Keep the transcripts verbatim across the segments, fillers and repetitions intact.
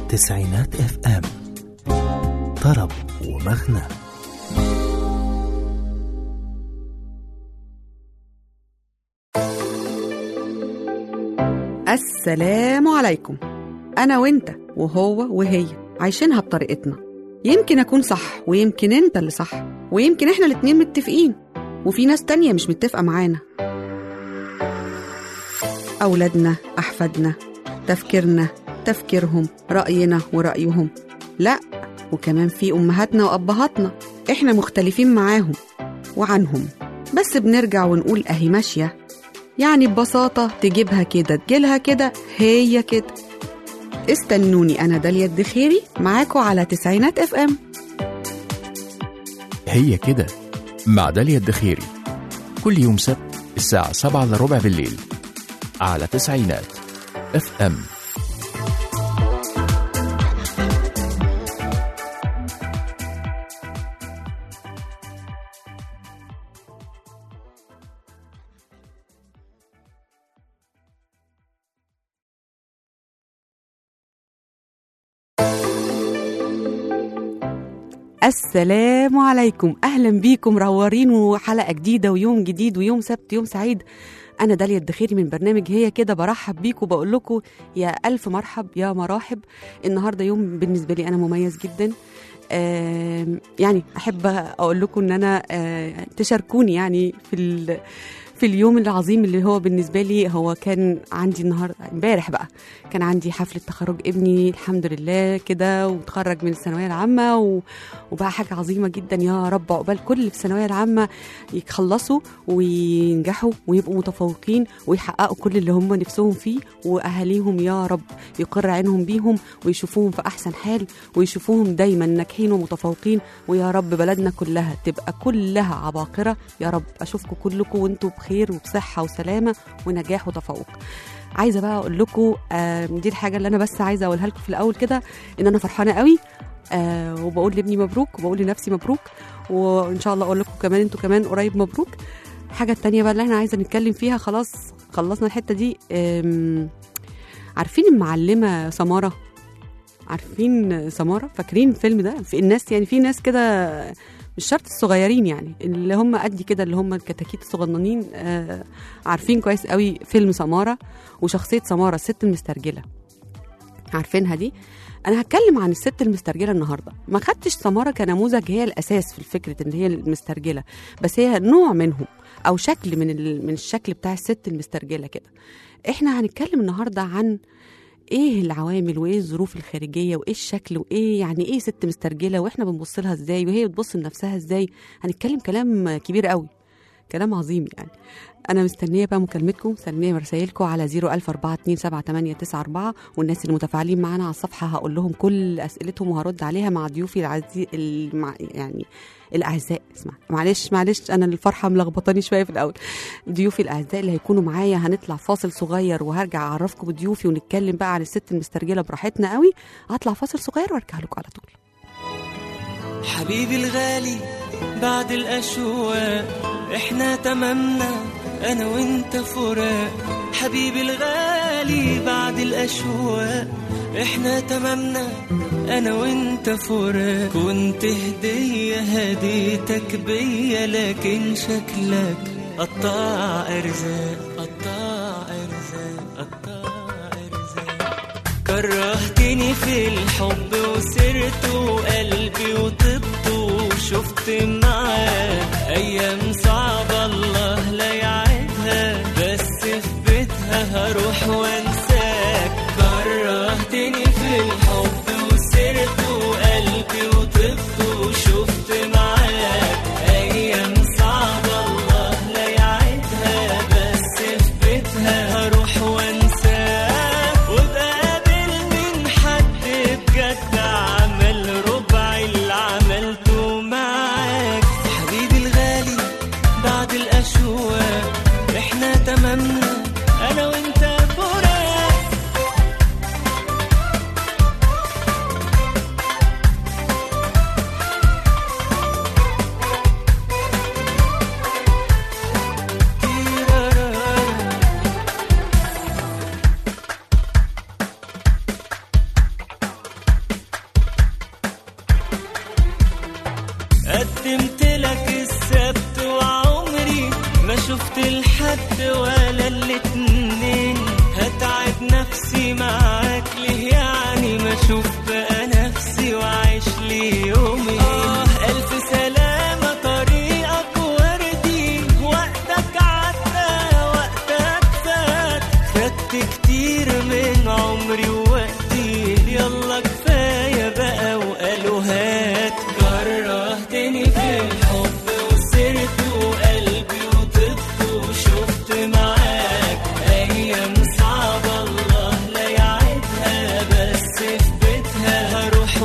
تسعينات اف ام، طرب ومغنى. السلام عليكم. أنا وإنت وهو وهي عايشينها بطريقتنا. يمكن أكون صح ويمكن أنت اللي صح، ويمكن إحنا الاتنين متفقين وفي ناس تانية مش متفقة معانا. أولادنا، أحفادنا، تفكيرنا، تفكيرهم، رأينا ورأيهم. لأ، وكمان في أمهاتنا وأبهاتنا إحنا مختلفين معاهم وعنهم، بس بنرجع ونقول أهي ماشية. يعني ببساطة تجيبها كده تجيلها كده، هي كده. استنوني أنا داليا الدخيري معاكم على تسعينات اف ام. هي كده مع داليا الدخيري، كل يوم سبت الساعة سبعة إلا ربع بالليل على تسعينات اف ام. السلام عليكم، أهلا بيكم منورين وحلقة جديدة ويوم جديد ويوم سبت يوم سعيد. أنا داليا الدخيري من برنامج هي كده، برحب بيكم وبقول لكم يا ألف مرحب يا مراحب. النهاردة يوم بالنسبة لي أنا مميز جدا. آه يعني أحب أقول لكم أن أنا آه تشاركوني يعني في في اليوم العظيم اللي هو بالنسبة لي. هو كان عندي النهاردة امبارح بقى كان عندي حفلة تخرج ابني، الحمد لله كده، وتخرج من الثانوية العامة و... وبقى حاجة عظيمة جدا. يا رب عقبال كل في الثانوية العامة يخلصوا وينجحوا ويبقوا متفوقين ويحققوا كل اللي هم نفسهم فيه، وأهاليهم يا رب يقر عينهم بيهم ويشوفوهم في أحسن حال ويشوفوهم دايما ناجحين ومتفوقين. ويا رب بلدنا كلها تبقى كلها عباقرة يا رب. أشوفكم كلكم وانتم بخير وبصحة وسلامة ونجاح وتفوق. عايزة بقى أقول لكم آه دي الحاجة اللي أنا بس عايزة أقولها لكم في الأول كده، إن أنا فرحانة قوي آه وبقول لابني مبروك وبقول لنفسي مبروك، وإن شاء الله أقول لكم كمان أنتوا كمان قريب مبروك. حاجة التانية بقى اللي احنا عايزة نتكلم فيها، خلاص خلصنا الحتة دي. عارفين المعلمة سمارة؟ عارفين سمارة؟ فاكرين الفيلم ده؟ في الناس يعني في ناس كده مش شرط الصغيرين، يعني اللي هم قدي كده اللي هم الكتاكيت الصغننين آه عارفين كويس قوي فيلم سمارة وشخصية سمارة الست المسترجلة. عارفينها دي؟ أنا هتكلم عن الست المسترجلة النهاردة. ما خدتش سمارة كنموذج هي الأساس في الفكرة إن هي المسترجلة، بس هي نوع منهم أو شكل من من الشكل بتاع الست المسترجلة كده. إحنا هنتكلم النهاردة عن ايه العوامل وايه الظروف الخارجيه وايه الشكل وايه يعني ايه ست مسترجله واحنا بنبص لها ازاي وهي بتبص لنفسها ازاي. هنتكلم كلام كبير قوي، كلام عظيم يعني. انا مستنيه بقى مكالمتكم، مستنيه رسائلكم على صفر ألف أربعة اتنين سبعة تمانية تسعة أربعة، والناس المتفاعلين معانا على الصفحه هقول لهم كل اسئلتهم وهرد عليها مع ضيوفي العزيز المع... يعني الاعزاء. اسمع معلش معلش انا الفرحه ملخبطاني شويه في الاول. ضيوفي الاعزاء اللي هيكونوا معايا، هنطلع فاصل صغير وهرجع اعرفكم بضيوفي ونتكلم بقى عن الست المسترجله براحتنا قوي. هطلع فاصل صغير وارجع لكم على طول. حبيبي الغالي بعد الاشواق احنا تمامنا انا وانت فراق. حبيبي الغالي بعد الاشواق احنا تمامنا انا وانت فراق. كنت هدية هديتك بيا لكن شكلك قطع ارزاق قطع ارزاق قطع ارزاق. كرهتني في الحب وسرت وقلبي وطبت وشفت معاك ايام صعبة الله لا يعيدها، بس في بيتها هروح وانساك. كرهتني في الحب وسرت وقلبي وطبت وشفت معاك ايام صعبة الله لا يعيدها، بس في بيتها هروح وانساك. وبقابل من حد بجد عمل ربع اللي عملته معاك. حبيبي الغالي بعد الاشواق احنا تمامنا انا وانت فراق. شفت الحد ولا الاتنين، هتعب نفسي معاك ليه يعني؟ ما اشوف بقى نفسي وعيش لي يومي. اه الف سلامة طريقك وردي، وقتك عدى وقتك فات، خدت كتير من عمري ووقتي، يلا كفاية بقى وقالوا هات. كرهتني في الحب وسرت وقلبي وطفت وشفت معاك أيام صعبة الله لا يعيدها، بس في بيتها هروح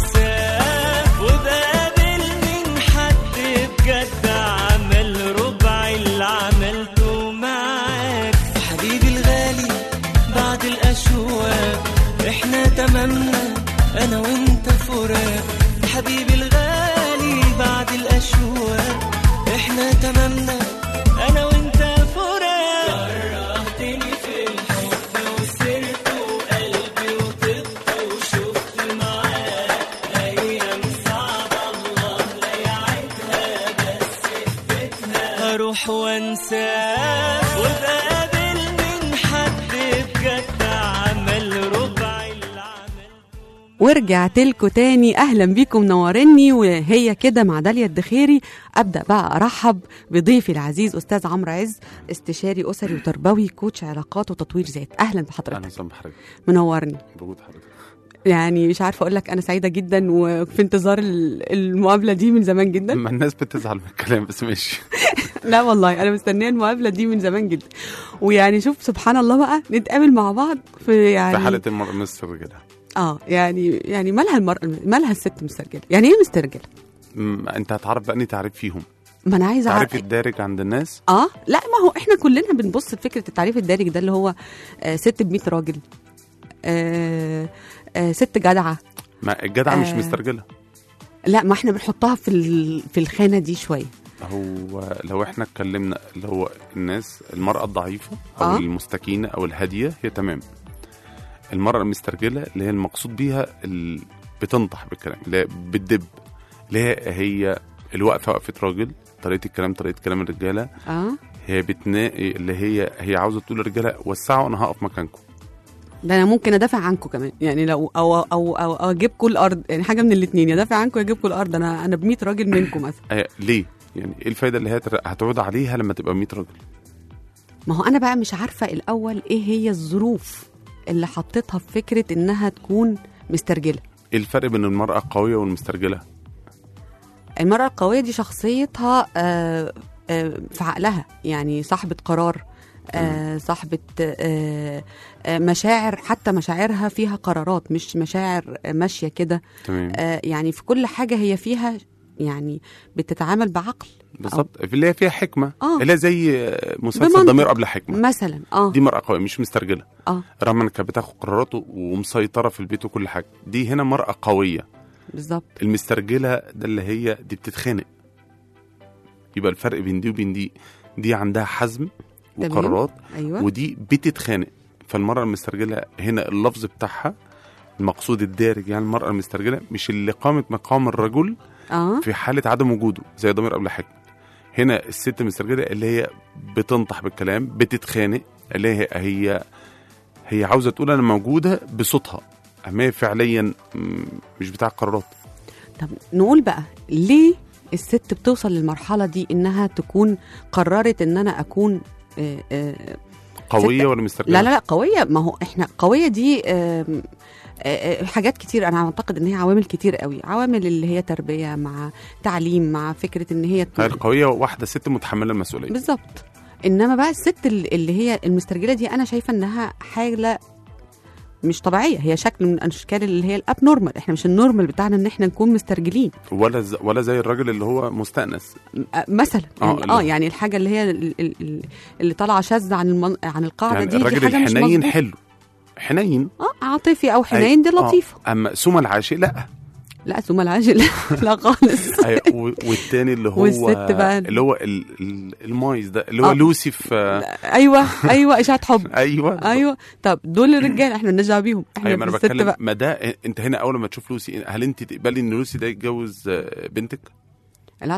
وانساك وبقابل من حد بجد عمل ربع اللي عملته معاك. حبيبي الغالي بعد الأشواق احنا تمامنا أنا وانت فراق. حبيبي الغالي بعد الأشواق احنا تمامنا أنا وانت فراق. كرهتني في الحب وسرت وقلبي وطفت وشفت معاك أيام صعبة الله لا يعيدها، بس في بيتها هروح وانساك وبقابل من حد بجد عمل ربع اللي عملته. ورجعت لكم تاني، اهلا بيكم نورني. وهي كده مع داليا الدخيري ابدا بقى ارحب بضيفي العزيز استاذ عمرو عز، استشاري اسري وتربوي، كوتش علاقات وتطوير ذات. اهلا بحضرتك. اهلا وسهلا بحضرتك. منورني. بوجود حضرتك. يعني مش عارفه اقول لك انا سعيده جدا وفي انتظار ال- المقابله دي من زمان جدا. ما الناس بتزعل من الكلام بس ماشي. لا والله انا مستنيه المقابله دي من زمان جدا. ويعني شوف سبحان الله بقى نتقابل مع بعض في يعني في حاله المرأة مسترجله. اه يعني يعني مالها المرأة مالها الست مسترجله؟ يعني ايه مسترجله؟ م- انت هتعرف بقى اني تعريف فيهم. ما انا عايزه تعريف اعرف. الدارج عند الناس. اه لا ما هو احنا كلنا بنبص لفكره التعريف الدارج ده اللي هو آه ست ب مية راجل، آه آه ست جدعه. ما الجدعه مش آه. مسترجله. لا ما احنا بنحطها في ال- في الخانه دي شويه. هو لو احنا اتكلمنا اللي هو الناس المرأة الضعيفة او آه. المستكينة او الهادية هي تمام. المرأة المسترجلة اللي هي المقصود بيها ال... بتنطح بالكلام، اللي هي بتدب، اللي هي هي الوقفة وقفة راجل، طريقة الكلام طريقة كلام الرجالة. اه هي بتناقي اللي هي هي عاوزة تقول للرجالة وسعوا وانا هقف مكانكم. ده انا ممكن ادافع عنكم كمان، يعني لو او او او, أو اجيبكم الارض، يعني حاجه من الاثنين، يا دافع عنكم يا اجيبكم الارض. انا انا ب مية راجل منكم مثلا. آه ليه؟ يعني ايه الفايدة اللي هي تر- هتعود عليها لما تبقى مية راجل؟ ما هو انا بقى مش عارفه الاول ايه هي الظروف اللي حطيتها في فكره انها تكون مسترجله. ايه الفرق بين المرأة القوية والمسترجلة؟ المرأة القوية دي شخصيتها آه، آه، في عقلها، يعني صاحبة قرار، آه، صاحبة آه، آه، مشاعر، حتى مشاعرها فيها قرارات، مش مشاعر آه، ماشية كده. تمام. آه، يعني في كل حاجة هي فيها، يعني بتتعامل بعقل. بالظبط، في اللي هي فيها حكمة، آه. اللي هي زي مسلسل بمنطق. ضمير قبل حكمة مثلا اه دي مرأة قوية مش مسترجلة، اه رغم انها كانت بتاخد قراراته ومسيطرة في البيت وكل حاجة. دي هنا مرأة قوية. بالظبط. المسترجلة ده اللي هي دي بتتخانق. يبقى الفرق بين دي وبين دي، دي عندها حزم تمام. وقرارات، ايوه ودي بتتخانق. فالمرأة المسترجلة هنا اللفظ بتاعها المقصود الدارج، يعني المرأة المسترجلة مش اللي قامت مقام الرجل اه في حالة عدم وجوده زي ضمير قبل حكمة. هنا الست المسترجلة اللي هي بتنطح بالكلام، بتتخانق، اللي هي هي هي عاوزة تقول أنا موجودة بصوتها، أما هي فعليا م- مش بتاع قرارات. طب نقول بقى ليه الست بتوصل للمرحلة دي انها تكون قررت ان انا اكون آه، آه، قوية ست- ولا مسترجلة؟ لا لا لا قوية. ما هو احنا قوية دي آم، آه، آه، حاجات كتير. انا اعتقد ان هي عوامل كتير قوي، عوامل اللي هي تربية مع تعليم مع فكرة ان هي هي القوية واحدة ست متحملة المسؤولية. بالظبط. انما بقى الست ال- اللي هي المسترجلة دي انا شايفة انها حاجة مش طبيعية، هي شكل من اشكال اللي هي الاب نورمال. احنا مش النورمال بتاعنا ان احنا نكون مسترجلين ولا ز... ولا زي الراجل اللي هو مستأنس. آه، مثلا آه، يعني اللي- اه يعني الحاجة اللي هي ال- ال- ال- اللي طالعة شاذة عن المن... عن القاعدة يعني دي دي الراجل حاجة مش الحنين مظبوطة. حلو، حنين اه عاطفي او حنين دي أي- آه. لطيفة. اما سوما العاشق لا. لا ثم العاجل لا خالص. أي، و- والتاني اللي هو والست بقى. اللي هو ال... ال... المايز ده اللي هو آه. لوسي في ايوه ايوه اشاعة حب. ايوه ايوه طب دول الرجال احنا مالناش دعوه بيهم، احنا ايوه، ما انا في الست بتكلم. بقى. ما ده انت هنا اول ما تشوف لوسي، هل انت تقبلي ان لوسي ده يتجوز آه، بنتك؟ لا طبعا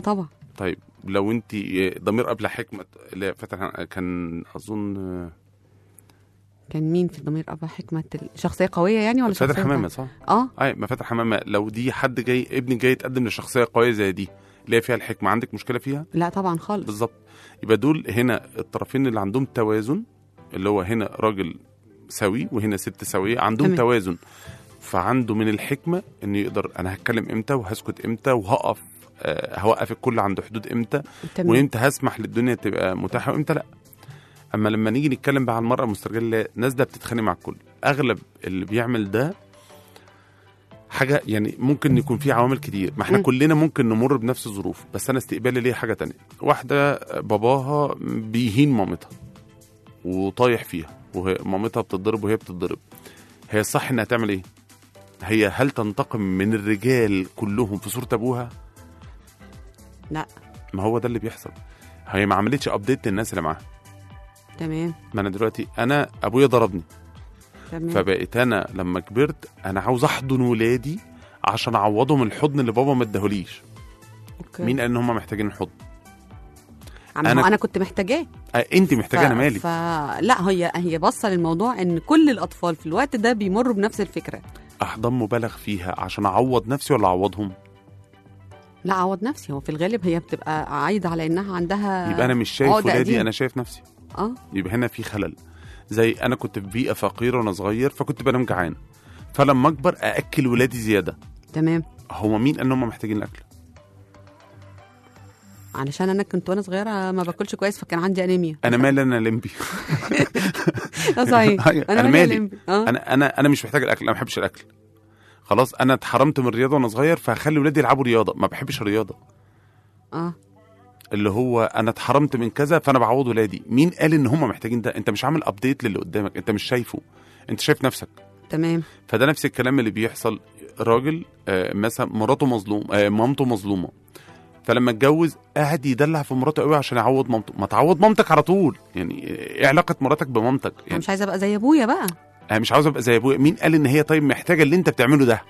طيب لو انت ضمير قبل حكمه اللي فتح كان اظن كان مين في ضمير ابا حكمه؟ شخصيه قويه يعني ولا فاتن شخصيه حمامه صح؟ اه اي ما فاتن حمامه لو دي حد جاي ابني جاي يتقدم لشخصيه قويه زي دي اللي هي فيها الحكمه، عندك مشكله فيها؟ لا طبعا خالص. بالظبط. يبقى دول هنا الطرفين اللي عندهم توازن، اللي هو هنا راجل سوي وهنا ست سويه، عندهم تمام. توازن. فعنده من الحكمه انه يقدر انا هتكلم امتى وهسكت امتى وهقف آه هوقف الكل عند حدود امتى، تمام. وامتى هسمح للدنيا تبقى متاحه وامتى لا. اما لما نيجي نتكلم بقى عن المراه المسترجله، الناس ده بتتخانق مع الكل. اغلب اللي بيعمل ده حاجه يعني ممكن يكون فيه عوامل كتير، ما احنا م. كلنا ممكن نمر بنفس الظروف، بس انا استقبالي ليه حاجه تانية. واحده باباها بيهين مامتها وطايح فيها، وهي مامتها بتضرب وهي بتضرب، هي الصح انها تعمل ايه؟ هي هل تنتقم من الرجال كلهم في صورة ابوها؟ لا. ما هو ده اللي بيحصل. هي ما عملتش ابديت للناس اللي معاها. تمام. ما انا دلوقتي انا ابويا ضربني، تمام. فبقيت انا لما كبرت انا عاوز احضن ولادي عشان اعوضهم الحضن اللي بابا ما اداهوليش. أوكي. مين قال ان هم محتاجين الحضن؟ انا أنا- انا كنت محتاجاه. آه انت محتاجه، انا مالي. فلا هي هي باصه للموضوع ان كل الاطفال في الوقت ده بيمروا بنفس الفكره. احضان مبالغ فيها عشان اعوض نفسي ولا اعوضهم؟ لا اعوض نفسي. هو في الغالب هي بتبقى عايده على انها عندها يبقى انا مش شايف عقدة ولادي، قديمة. انا شايف نفسي. اه يبقى هنا في خلل. زي انا كنت في بيئه فقيره وانا صغير، فكنت بنام جعان، فلما اكبر ااكل ولادي زياده. تمام. هو مين قال ان هم محتاجين الاكل؟ علشان انا كنت وانا صغيره ما باكلش كويس فكان عندي انيميا. انا مالي انا لمبي. اه صحيح. أيوة، أنا مالي مالي. ألمبي. اه انا انا انا مش محتاج الاكل، انا ما بحبش الاكل. خلاص انا اتحرمت من الرياضه وانا صغير، فهخلي ولادي يلعبوا رياضه، ما بحبش الرياضه. اه اللي هو انا اتحرمت من كذا فانا بعوض ولادي. مين قال ان هم محتاجين ده؟ انت مش عامل ابديت للي قدامك، انت مش شايفه، انت شايف نفسك. تمام. فده نفس الكلام اللي بيحصل. راجل آه مثلا مراته مظلوم، آه مامته مظلومه، فلما اتجوز قاعد يدلع في مراته قوي عشان يعوض مامته. ما تعوض مامتك على طول. يعني ايه علاقه مراتك بمامتك؟ انا يعني مش عايزه ابقى زي ابويا بقى. انا مش عاوز ابقى زي ابويا. مين قال ان هي طيب محتاجه اللي انت بتعمله ده؟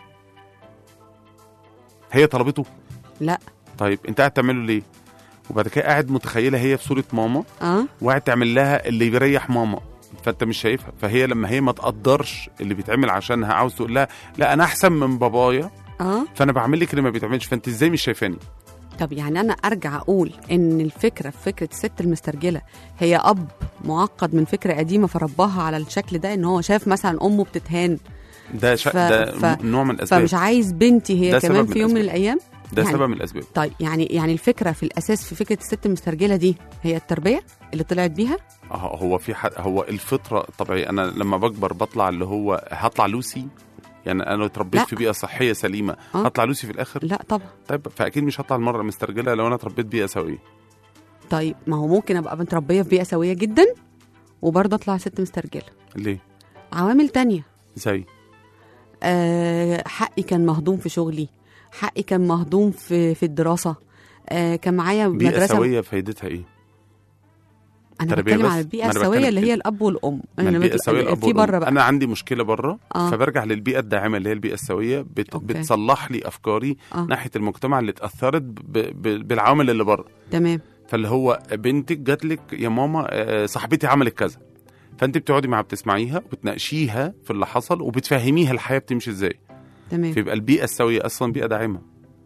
هي طلبته؟ لا. طيب انت قاعد تعمله ليه؟ وبعد كده قاعد متخيله هي في صوره ماما، اه وقاعد تعمل لها اللي بيريح ماما، فانت مش شايفها. فهي لما هي ما تقدرش اللي بيتعمل عشانها، عاوز تقول لها لا انا احسن من بابايا، اه فانا بعمل لك اللي ما بيتعملش، فانت ازاي مش شايفاني؟ طب يعني انا ارجع اقول ان الفكره في فكره الست المسترجله هي اب معقد من فكره قديمه فرباها على الشكل ده، ان هو شاف مثلا امه بتتهان ده شا... ف... ده ف... نوع من الاسباب. فمش عايز بنتي هي ده كمان سبب من في يوم من الأسباب. الايام. ده يعني- سبب من الاسباب. طيب يعني يعني الفكره في الاساس في فكره الست المسترجله دي هي التربيه اللي طلعت بيها. اه هو في حد، هو الفطره الطبيعيه. انا لما بكبر بطلع اللي هو هطلع لوسي، يعني انا لو اتربيت لا. في بيئه صحيه سليمه آه. هطلع لوسي في الاخر؟ لا طبعا. طيب فاكيد مش هطلع المره مسترجله لو انا اتربيت بيئه سويه. طيب ما هو ممكن ابقى متربيه في بيئه سويه جدا وبرضه اطلع ست مسترجله. ليه؟ عوامل تانية. زي أه حقي كان مهضوم في شغلي، حقي كان مهضوم في في الدراسه، أه كان معايا بيئه مدرسه. سويه فايدتها ايه؟ انا تربية بتكلم بس؟ على البيئه ما أنا السويه بتكلم اللي كده. هي الاب والام. ما أنا البيئه بت- السويه الاب في والأم. بره بقى. انا عندي مشكله بره، آه. فبرجع للبيئه الداعمه اللي هي البيئه السويه بت... أوكي. بتصلح لي افكاري آه. ناحيه المجتمع اللي اتاثرت ب... ب... بالعوامل اللي بره. تمام. فاللي هو بنتك جات لك يا ماما آه، صاحبتي عملت كذا، فانت بتقعدي معاها بتسمعيها وبتناقشيها في اللي حصل وبتفهميها الحياه بتمشي ازاي. تمام. فيبقى البيئه السويه اصلا بيئه داعمه.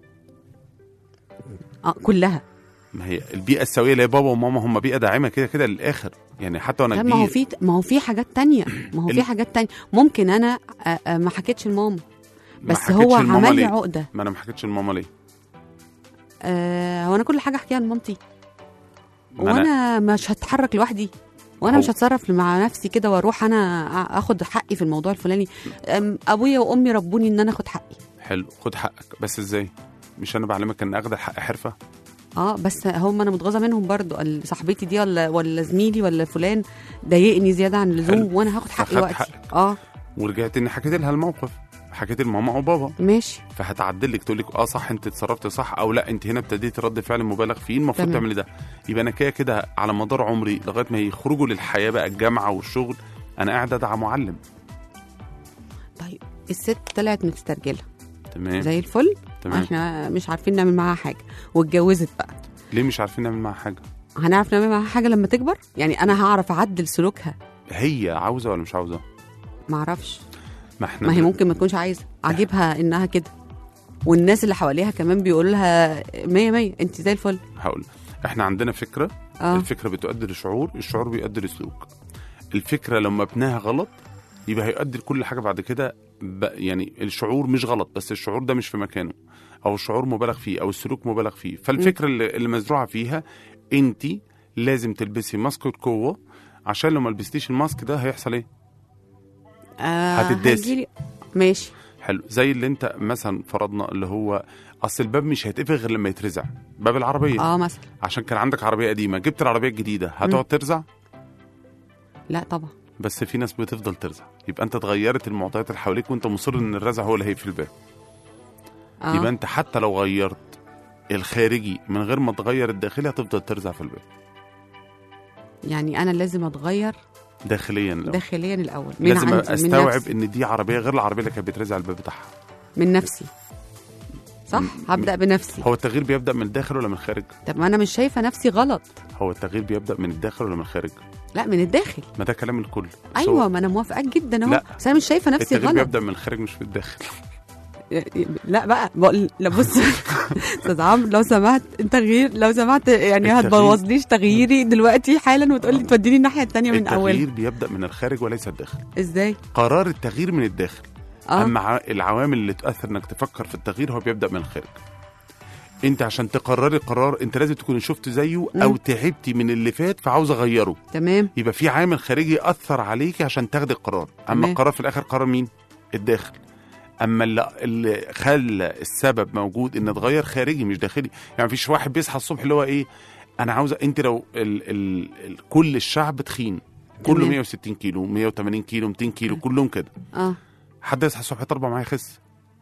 اه كلها. ما هي البيئه السويه اللي هي بابا وماما هم بيئه داعمه كده كده للاخر. يعني حتى وانا لا كبير ما هو في ما هو في حاجات تانية. ما هو ال- في حاجات تانية ممكن انا آه، آه، ما حكيتش لماما ما بس حكيتش هو لماما عمل لي ليه؟ عقده. ما انا ما حكيتش لماما ليه؟ آه هو انا كل حاجه احكيها لمامتي ما أنا- وانا مش هتحرك لوحدي وانا هو- مش هتصرف مع نفسي كده واروح انا أ- اخد حقي في الموضوع الفلاني. أم، ابويا وامي ربوني ان انا اخد حقي. حلو، خد حقك، بس ازاي؟ مش انا بعلمك ان اخد الحق حرفه؟ اه بس هم انا متغاظه منهم برضو. ال- صاحبتي دي ولا ولا زميلي ولا فلان ضايقني زياده عن اللزوم حلو. وانا هاخد حقي فخدت وقتي. حقك. اه ورجعت اني حكيت لها الموقف، حكيت لماما او بابا، ماشي. فهتعدل لك تقول لك اه صح انت اتصرفت صح، او لا انت هنا ابتديتي رد فعل مبالغ فيه، المفروض تمام. تعملي ده. يبقى انا كده كده على مدار عمري لغايه ما يخرجوا للحياه بقى الجامعه والشغل انا قاعد ادعى معلم. طيب الست طلعت مسترجله تمام. زي الفل، تمام. احنا مش عارفين نعمل معاها حاجه واتجوزت بقى. ليه مش عارفين نعمل معاها حاجه؟ هنعرف نعمل معاها حاجه لما تكبر؟ يعني انا هعرف اعدل سلوكها؟ هي عاوزه ولا مش عاوزه؟ معرفش. ما احنا ما هي ممكن ما تكونش عايزه، عاجبها انها كده، والناس اللي حواليها كمان بيقولوا لها مية مية انت زي الفل. هقول احنا عندنا فكره، اه الفكره بتؤدي لشعور، الشعور بيؤدي لسلوك. الفكره لو مبناها غلط يبقى هيؤدي لكل حاجه بعد كده. يعني الشعور مش غلط، بس الشعور ده مش في مكانه، او الشعور مبالغ فيه، او السلوك مبالغ فيه. فالفكره اللي, اللي مزروعه فيها انت لازم تلبسي ماسك قوه، عشان لو ما لبستيش الماسك ده هيحصل ايه؟ آه هتداسي. هتجيلي. ماشي حلو. زي اللي انت مثلا فرضنا اللي هو اصل الباب مش هيتقفل غير لما يترزع، باب العربيه. اه مثلا عشان كان عندك عربيه قديمه، جبت العربيه الجديده، هتقعد ترزع؟ لا طبعا. بس في ناس بتفضل ترزع. يبقى انت اتغيرت المعطيات اللي حواليك، وانت مصر ان الرزع هو اللي هيقفل الباب. آه. يبقى انت حتى لو غيرت الخارجي من غير ما تغير الداخلي هتفضل ترزع في الباب. يعني انا لازم اتغير داخليا الأول. داخليا الاول من لازم عندي، استوعب من, ان دي عربيه غير العربيه اللي كانت بترزع الباب بتاعها. من نفسي. صح. هبدا بنفسي. هو التغيير بيبدا من الداخل ولا من الخارج؟ طب ما انا مش شايفه نفسي غلط. هو التغيير بيبدا من الداخل ولا من الخارج؟ لا من الداخل. ما ده كلام الكل. ايوه ما انا موافقاك جدا اهو، لا. بس انا مش شايفه نفسي التغيير غلط. بيبدا من الخارج مش من الداخل. لا بقى بقول لا بص استاذ عمرو لو سمحت، التغيير لو سمحت يعني التغيير- هتبوظليش تغييري دلوقتي حالا وتقولي توديني الناحيه الثانيه من التغيير اولها. بيبدا من الخارج وليس الداخل. ازاي؟ قرار التغيير من الداخل. اه اما ع- العوامل اللي تؤثر انك تفكر في التغيير هو بيبدا من الخارج. انت عشان تقرري قرار انت لازم تكوني شفت زيه او مم. تعبتي من اللي فات فعاوز اغيره. تمام. يبقى في عامل خارجي اثر عليكي عشان تاخدي القرار. اما تمام. القرار في الاخر قرار مين؟ الداخل. اما اللي, اللي خلى السبب موجود ان اتغير خارجي مش داخلي. يعني مفيش واحد بيصحى الصبح اللي هو ايه، انا عاوز. انت لو ال ال ال كل الشعب تخين، كله تمام. مية وستين كيلو، مية وتمانين كيلو، ميتين كيلو، كلهم كده، اه حد يصحى الصبح يطلب معايا يخس؟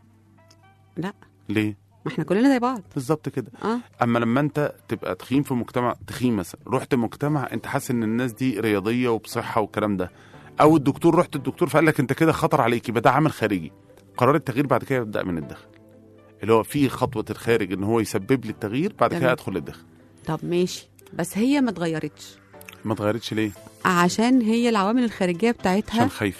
لا ليه؟ ما احنا كلنا زي بعض. بالظبط كده. اه اما لما انت تبقى تخين في مجتمع تخين مثلا، رحت مجتمع انت حاسس ان الناس دي رياضيه وبصحه والكلام ده، او الدكتور رحت الدكتور فقال لك انت كده خطر عليك، يبقى ده عامل خارجي. قرار التغيير بعد كده يبدا من الداخل، اللي هو في خطوه الخارج ان هو يسبب لي التغيير، بعد تمام. كده ادخل للداخل. طب ماشي، بس هي ما اتغيرتش ما اتغيرتش ليه؟ عشان هي العوامل الخارجيه بتاعتها. عشان خايفه.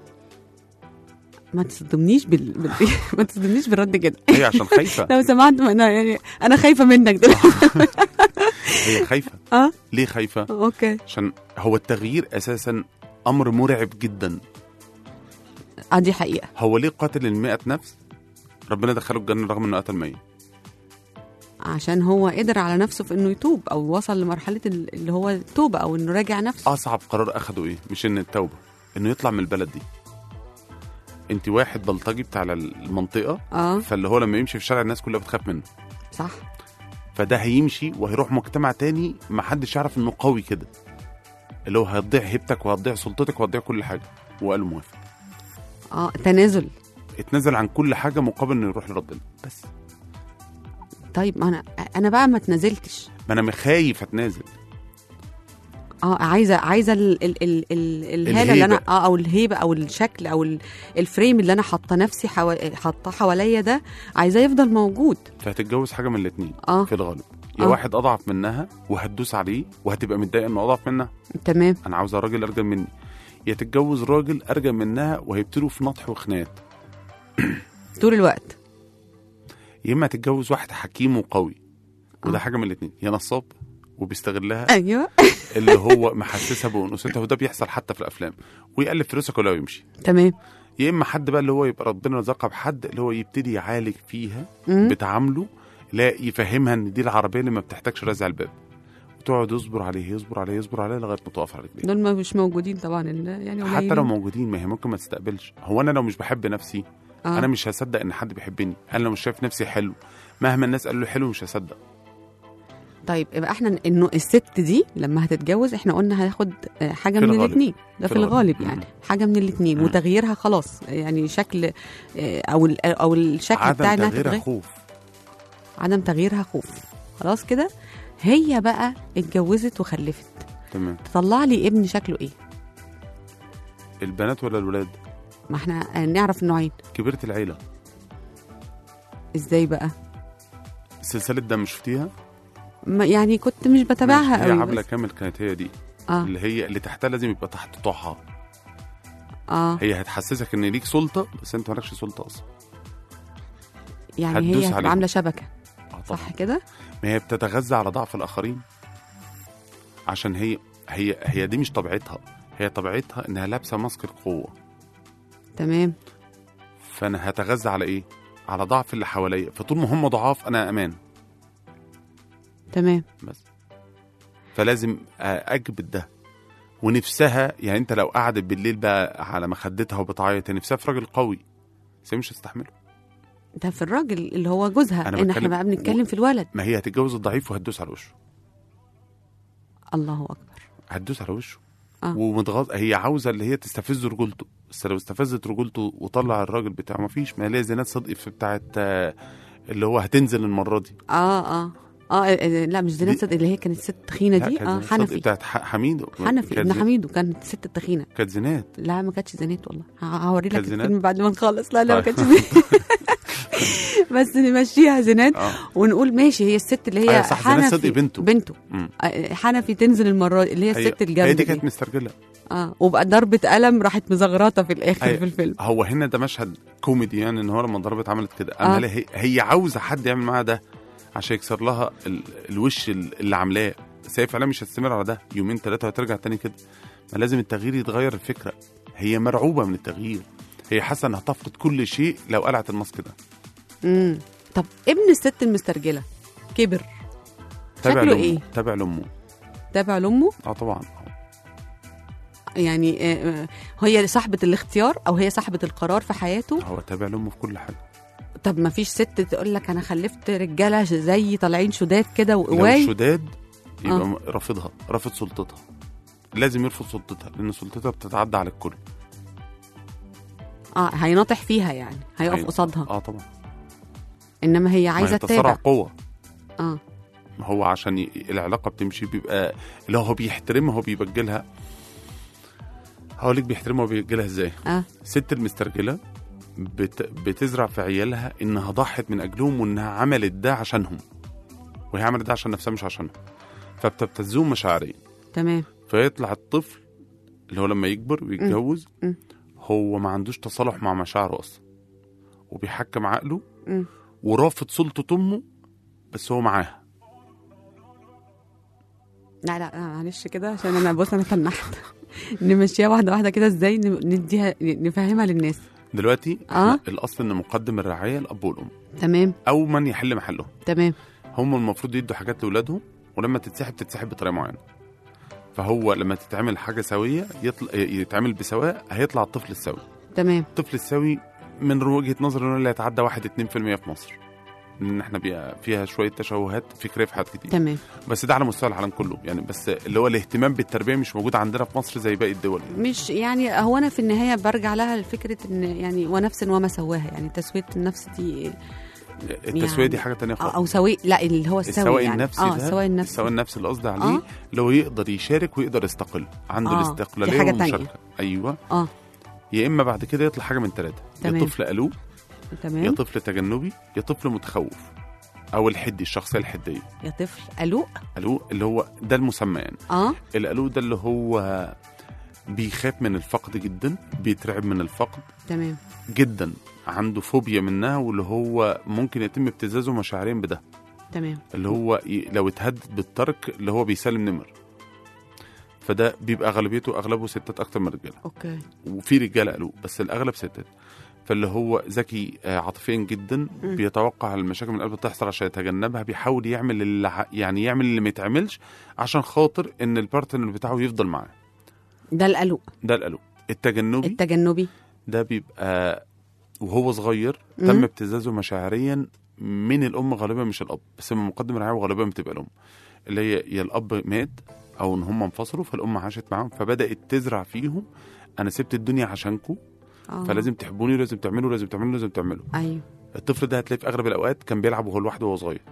ما تصدمنيش بال... بال... ما تصدمنيش بالرد كده. هي عشان خايفه. لو سمعت انا يعني انا خايفه منك دلوقتي. هي خايفه. اه ليه خايفه؟ اوكي. عشان هو التغيير اساسا امر مرعب جدا. اه دي حقيقه. هو ليه قاتل المئة نفس ربنا دخله الجنه رغم انه قتل مية؟ عشان هو قدر على نفسه في انه يتوب، او وصل لمرحله ال- اللي هو التوبه، او انه راجع نفسه. اصعب قرار اخده ايه؟ مش ان التوبه، انه يطلع من البلد دي. انت واحد بلطجي بتاع المنطقه، اه فاللي هو لما يمشي في الشارع الناس كلها بتخاف منه، صح. فده هيمشي وهيروح مجتمع تاني ما حدش يعرف انه قوي كده، اللي هو هتضيع هيبتك وهتضيع سلطتك وهتضيع كل حاجه، وقال موافق. اه تنازل. اتنازل عن كل حاجه مقابل انه يروح لربنا بس. طيب ما انا انا بقى ما اتنازلتش. ما انا خايف اتنازل. اه عايزه عايزه ال ال ال ال الهاله اللي انا الهيبة. اه او الهيبه او الشكل او ال- الفريم اللي انا حاطه نفسي حوا... حاطاه حواليا ده، عايزاه يفضل موجود. فهتتجوز حاجه من الاثنين اه في الغالب، يا آه. واحد اضعف منها وهتدوس عليه وهتبقى متضايقه انه اضعف منها، تمام. انا عاوزه راجل ارجل مني، يا تتجوز راجل ارجل منها وهيبتدوا في نطح وخناق، طول الوقت. يا اما تتجوز واحد حكيم وقوي، وده آه. حاجه من الاثنين، يا نصاب وبيستغلها ايوه اللي هو محسسها بانوثتها، وده بيحصل حتى في الافلام، ويقلب فلوسك ولا يمشي، تمام. يا اما حد بقى اللي هو يبقى ربنا رزقها بحد اللي هو يبتدي يعالج فيها مم. بتعامله، لا يفهمها ان دي العربيه اللي ما بتحتاجش رزع الباب، وتقعد يصبر عليه يصبر عليه يصبر عليه لغايه ما تقف على رجليه. دول ما مش موجودين طبعا ال- يعني حتى قليلين. لو موجودين ما هي ممكن ما تستقبلش. هو انا لو مش بحب نفسي آه. انا مش هصدق ان حد بيحبني، انا لو مش شايف نفسي حلو مهما الناس قالوا لي حلو مش هصدق. طيب يبقى احنا انه الست دي لما هتتجوز احنا قلنا هياخد آه، حاجه في من الغالب. الاثنين ده، في في الغالب الغالب. يعني حاجه من الاثنين، مم. وتغييرها خلاص يعني شكل آه، او ال- او الشكل بتاع عدم انها تغييرها تتغير. خوف. عدم تغييرها خوف. خلاص كده. هي بقى اتجوزت وخلفت، تمام. تطلع لي ابن شكله ايه؟ البنات ولا الولاد؟ ما احنا نعرف النوعين. كبرت العيله. ازاي بقى؟ سلسله دم شفتيها؟ ما يعني كنت مش بتابعها ماشي، هي قوي عبله بس. كامل كانت هي دي. اه اللي هي اللي تحتها لازم يبقى تحت طوعها. اه هي هتحسسك ان ليك سلطه بس انت مالكش سلطه اصلا. يعني هتدوس هي هتبقى عليهم. عامله شبكه، آه صح طبعاً. كده؟ ما هي بتتغذى على ضعف الاخرين، عشان هي هي هي دي مش طبيعتها. هي طبيعتها انها لابسه ماسك القوه. تمام. فانا هتغذى على ايه؟ على ضعف اللي حواليا، فطول ما هم ضعاف انا امان تمام. بس. فلازم اجبد ده. ونفسها يعني انت لو قعدت بالليل بقى على مخدتها وبتعيط، نفسها في راجل قوي بس هي مش هتستحمله. ده في الراجل اللي هو جوزها، أنا ان احنا بتكلم- بقى بنتكلم في الولد. ما هي هتتجوز الضعيف وهتدوس على وشه. الله اكبر. هتدوس على وشه. آه. ومتغاظ، هي عاوزه اللي هي تستفز رجولته، بس لو استفزت رجولته وطلع الراجل بتاعه مفيش. ما هي زينات صدقي في بتاعت آه، اللي هو هتنزل المره دي. اه اه اه آه، لا مش زينات دي- صدقي اللي هي كانت ست تخينه لا، دي. كانت اه زينات صدقي حنفي. بتاعت ح- حميد. حنفي كانت ابن زي- حميد، وكانت ست تخينه. كانت زينات. لا ما كانتش زينات والله، ه- هوري لك كانت زينات؟ الفيلم بعد ما نخلص. لا لا ما طيب. كانتش زينات. بس نمشيها زينات اه ونقول ماشي. هي الست اللي هي أيوة صح، زينات حنفي صدقي بنته. بنته مم. آه، حنفي تنزل المره اللي هي هي- الست الجامده هي دي دي. كانت مسترجله. اه وبقى ضربه قلم راحت مزغرطه في الاخر أيوة. في الفيلم. هو هنا ده مشهد كوميدي يعني، ان هو لما ضربت عملت كده. آه. اما هي هي عاوزه حد يعمل معاها ده عشان يكسر لها ال... الوش اللي عاملاه. بس هي فعلا مش هتستمر على ده يومين ثلاثه وهترجع تاني كده. ما لازم التغيير يتغير الفكره. هي مرعوبه من التغيير. هي حاسه انها تفقد كل شيء لو قلعت الماسك ده. امم طب ابن الست المسترجله كبر، تابع شكله لامه. ايه؟ تابع لامه. تابع لامه. اه طبعا. يعني آه، آه، هي صاحبه الاختيار او هي صاحبه القرار في حياته. هو تابع لامه في كل حاجه. طب ما فيش ست تقول لك انا خلفت رجاله زي طالعين شداد كده لو وقواي؟ شداد يبقى آه. رافضها، رافض سلطتها. لازم يرفض سلطتها لان سلطتها بتتعدى على الكل. اه هيناطح فيها يعني، هيقف أيوة. قصادها. اه طبعا. انما هي ما عايزه هي تصارع تتابع. قوه. اه ما هو عشان ي... العلاقه بتمشي بيبقى اللي هو بيحترمها وبيبجلها. هقول لك بيحترمها وبيبجلها ازاي. اه الست المسترجله بت... بتزرع في عيالها انها ضحت من اجلهم وانها عملت ده عشانهم، وهي عملت ده عشان نفسها مش عشانهم. فبتبتزهم مشاعريا. تمام. فيطلع الطفل اللي هو لما يكبر ويتجوز م. م. هو ما عندوش تصالح مع مشاعره اصلا، وبيحكم عقله م. ورافض سلطة امه بس هو معاها. لا لا معلش كده عشان انا بص انا فنحت. نمشيها واحده واحده كده ازاي ن- نديها نفهمها للناس. دلوقتي آه. إحنا الاصل ان مقدم الرعايه الاب والام تمام او من يحل محلهم. تمام. هم المفروض يدوا حاجات لاولادهم، ولما تتسحب تتسحب بطريقه معينه. فهو لما تتعمل حاجه سويه يطلع يتعمل بسواء هيطلع الطفل السوي. تمام الطفل السوي من وجهه نظري انه لا يتعدى واحد اتنين في المية في مصر، لان احنا بيها فيها شويه تشوهات فكريه في حاجات كتير. تمام. بس ده على مستوى العالم كله يعني. بس اللي هو الاهتمام بالتربيه مش موجود عندنا في مصر زي باقي الدول. مش يعني هو انا في النهايه برجع لها لفكره ان يعني ونفس وما سواها، يعني تسويه النفس دي التسويه يعني دي حاجه تانية او, خالص. أو سوي لا اللي هو السوي السواء يعني. النفسي اه ده السوي النفسي. السواء النفسي اللي قصدي عليه آه. اللي هو يقدر يشارك ويقدر يستقل، عنده آه، الاستقلاليه دي حاجة والمشاركه. تانية. ايوه. اه يا اما بعد كده يطلع حاجه من ثلاثه، يا تمام. طفل قلوب، يا تمام. طفل تجنبي، يا طفل متخوف، او الحدي، الشخصيه الحديه. يا طفل قلوق. قلوق اللي هو ده المسمى يعني. اه القلوق ده اللي هو بيخاف من الفقد جدا، بيترعب من الفقد تمام جدا، عنده فوبيا منها، واللي هو ممكن يتم ابتزازه مشاعريا بده. تمام. اللي هو ي- لو اتهدد بالترك اللي هو بيسلم نمر. فده بيبقى اغلبيته اغلبه ستات اكتر من رجاله، اوكي. وفي رجاله قالوا بس الاغلب ستات. فاللي هو ذكي آه، عاطفيا جدا، م. بيتوقع المشاكل من قبل تحصل عشان يتجنبها، بيحاول يعمل اللي ع- يعني يعمل اللي ما يتعملش عشان خاطر ان البارتنر بتاعه يفضل معاه. ده القلق. ده القلق. التجنبي التجنبي ده بيبقى وهو صغير م. تم ابتزازه مشاعريا من الام غالبا مش الاب، بس من مقدم الرعايه وغالبا بتبقى الام، اللي هي يا الاب مات او ان هم انفصلوا فالام عاشت معاهم، فبدات تزرع فيهم انا سبت الدنيا عشانكم، آه. فلازم تحبوني ولازم تعملوا لازم تعملوا لازم تعملوا. ايوه الطفل ده هتلاقيه في اغلب الاوقات كان بيلعب وهو لوحده وهو صغير،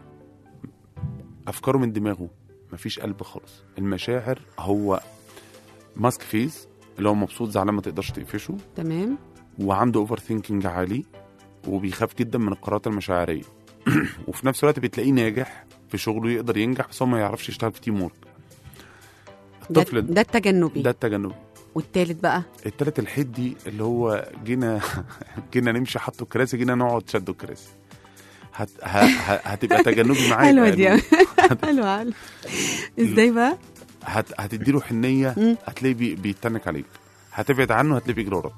افكاره من دماغه، مفيش قلب خالص. المشاعر هو ماسك فيس اللي هو مبسوط زعلان ما تقدرش تقفشه، تمام. وعنده اوفر ثينكينج عالي، وبيخاف جدا من القرارات المشاعريه وفي نفس الوقت بتلاقيه ناجح في شغله، يقدر ينجح، بس هو ما يعرفش يشتغل في تيم وورك. ده, الطفل ده التجنبي. ده التجنبي. والتالت بقى التالت الحدي اللي هو جينا جينا نمشي حطوا الكراسي، جينا نقعد شدوا الكراسي. هت... ه... ه... هتبقى تجنبي معاك. حلوه دي أوي. حلوه حلوه. ازاي بقى؟ هت... هتديله حنيه، مم. هتلاقيه بي... بيتنك عليك. هتبعد عنه هتلاقيه بيجري وراك.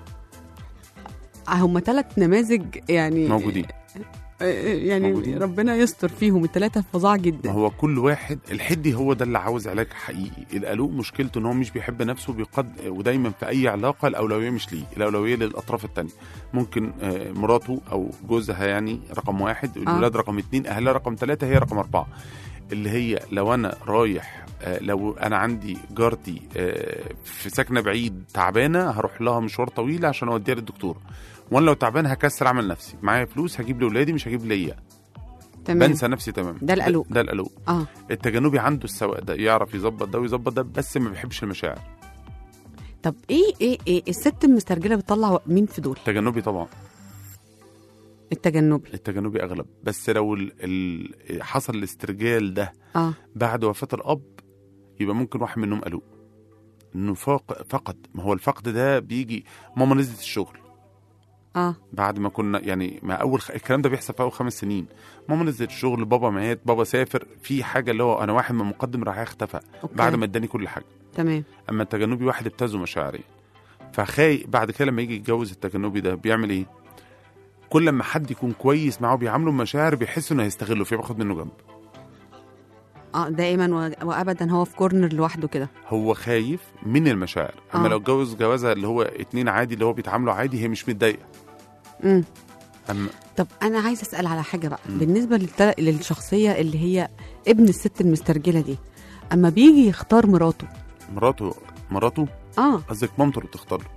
هم ثلاث نماذج يعني موجودين. يعني موجودين. ربنا يستر فيهم، الثلاثه فظاع ما جدا. هو كل واحد الحدي هو ده اللي عاوز علاج حقيقي. القلق مشكلته ان هو مش بيحب نفسه، بيقد ودايما في اي علاقه الاولويه مش ليه، الاولويه للاطراف الثانيه. ممكن آه، مراته او جوزها يعني رقم واحد، الولاد رقم اتنين، اهلها رقم ثلاثه، هي رقم اربعه. اللي هي لو انا رايح آه، لو انا عندي جارتي آه، في ساكنه بعيد تعبانه، هروح لها مشوار طويل عشان اوديها للدكتور. وانا لو تعبان هكسر اعمل نفسي، معايا فلوس هجيب لاولادي مش هجيب ليا. تمام. بنسى نفسي تمام. ده القلق. ده, ده القلق. اه التجنبي عنده السواق ده، يعرف يظبط ده ويظبط ده، بس ما بيحبش المشاعر. طب ايه ايه ايه الست المسترجله بتطلع مين في دول؟ التجنبي طبعا. التجنبي. التجنبي اغلب، بس لو ال ال حصل الاسترجال ده اه بعد وفاة الاب، يبقى ممكن واحد منهم قلق انه فاق فقد. ما هو الفقد ده بيجي، ماما نزلت الشغل اه بعد ما كنا يعني مع اول خ... الكلام ده بيحصل في اول خمس سنين. ماما نزلت الشغل، بابا مات، بابا سافر، في حاجه اللي هو انا واحد من مقدم راح اختفى أوكي. بعد ما اداني كل حاجه. تمام. اما التجنبي واحد ابتزه مشاعريا، فخاي بعد كده لما يجي يتجوز التجنبي ده بيعمل ايه؟ كل ما حد يكون كويس معاه بيعامله بمشاعر، بيحس انه هيستغله فبياخد منه جنب. اه دائما و- وابدا هو في كورنر لوحده كده. هو خايف من المشاعر. اما آه. لو اتجوز جوازها اللي هو اتنين عادي اللي هو بيتعاملوا عادي، هي مش متضايقه. امم اما طب انا عايزه اسال على حاجه بقى. مم. بالنسبه للت... للشخصيه اللي هي ابن الست المسترجله دي، اما بيجي يختار مراته. مراته مراته اه قصدك مامته اللي بتختار له.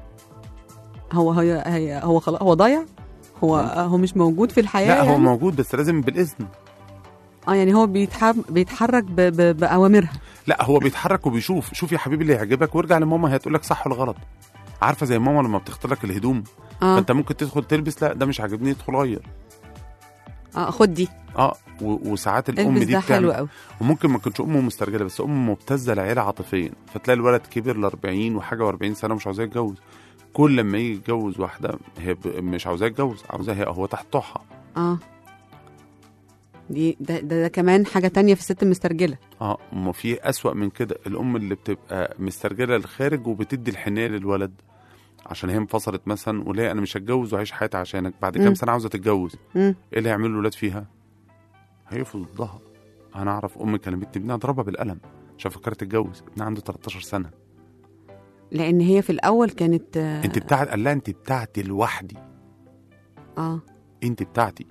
هو هي, هي هو خلاص هو ضايع، هو هو مش موجود في الحياه. لا يعني؟ هو موجود بس لازم بالاذن. اه يعني هو بيتحر... بيتحرك ب... ب... باوامرها. لا هو بيتحرك وبيشوف، شوف يا حبيبي اللي يعجبك وارجع لماما، هي تقول لك صح ولا غلط. عارفه زي ماما لما بتختار لك الهدوم، اه فانت ممكن تدخل تلبس، لا ده مش عاجبني، ادخل غير. اه خد دي اه و- وساعات الام البس دي ده حلو بتعمل، قوي. وممكن ما تكونش امه مسترجله بس ام مبتزه العيله عاطفيا، فتلاقي الولد كبر ل أربعين وحاجه وأربعين سنه ومش عاوزاه يتجوز. كل لما يجي يتجوز واحده هي ب- مش عاوزاه يتجوز، عاوزاه هي هو تحت طوعها. اه دي ده, ده ده كمان حاجه تانية في الست المسترجله. اه ما في اسوأ من كده، الام اللي بتبقى مسترجله للخارج وبتدي الحنيه للولد عشان هي انفصلت مثلا، وليه انا مش هتجوز وعيش حياتي عشانك، بعد مم. كام سنه عاوزه تتجوز. امم ايه اللي هيعملوا الولاد فيها؟ هيقفوا ضدها. انا اعرف ام كلمتني ابنها ضربها بالقلم عشان فكرت تتجوز، ابنها عنده تلتاشر سنه. لان هي في الاول كانت اه, انت بتاعت، قال لها انت بتاعتي لوحدي، آه. انت بتاعتي،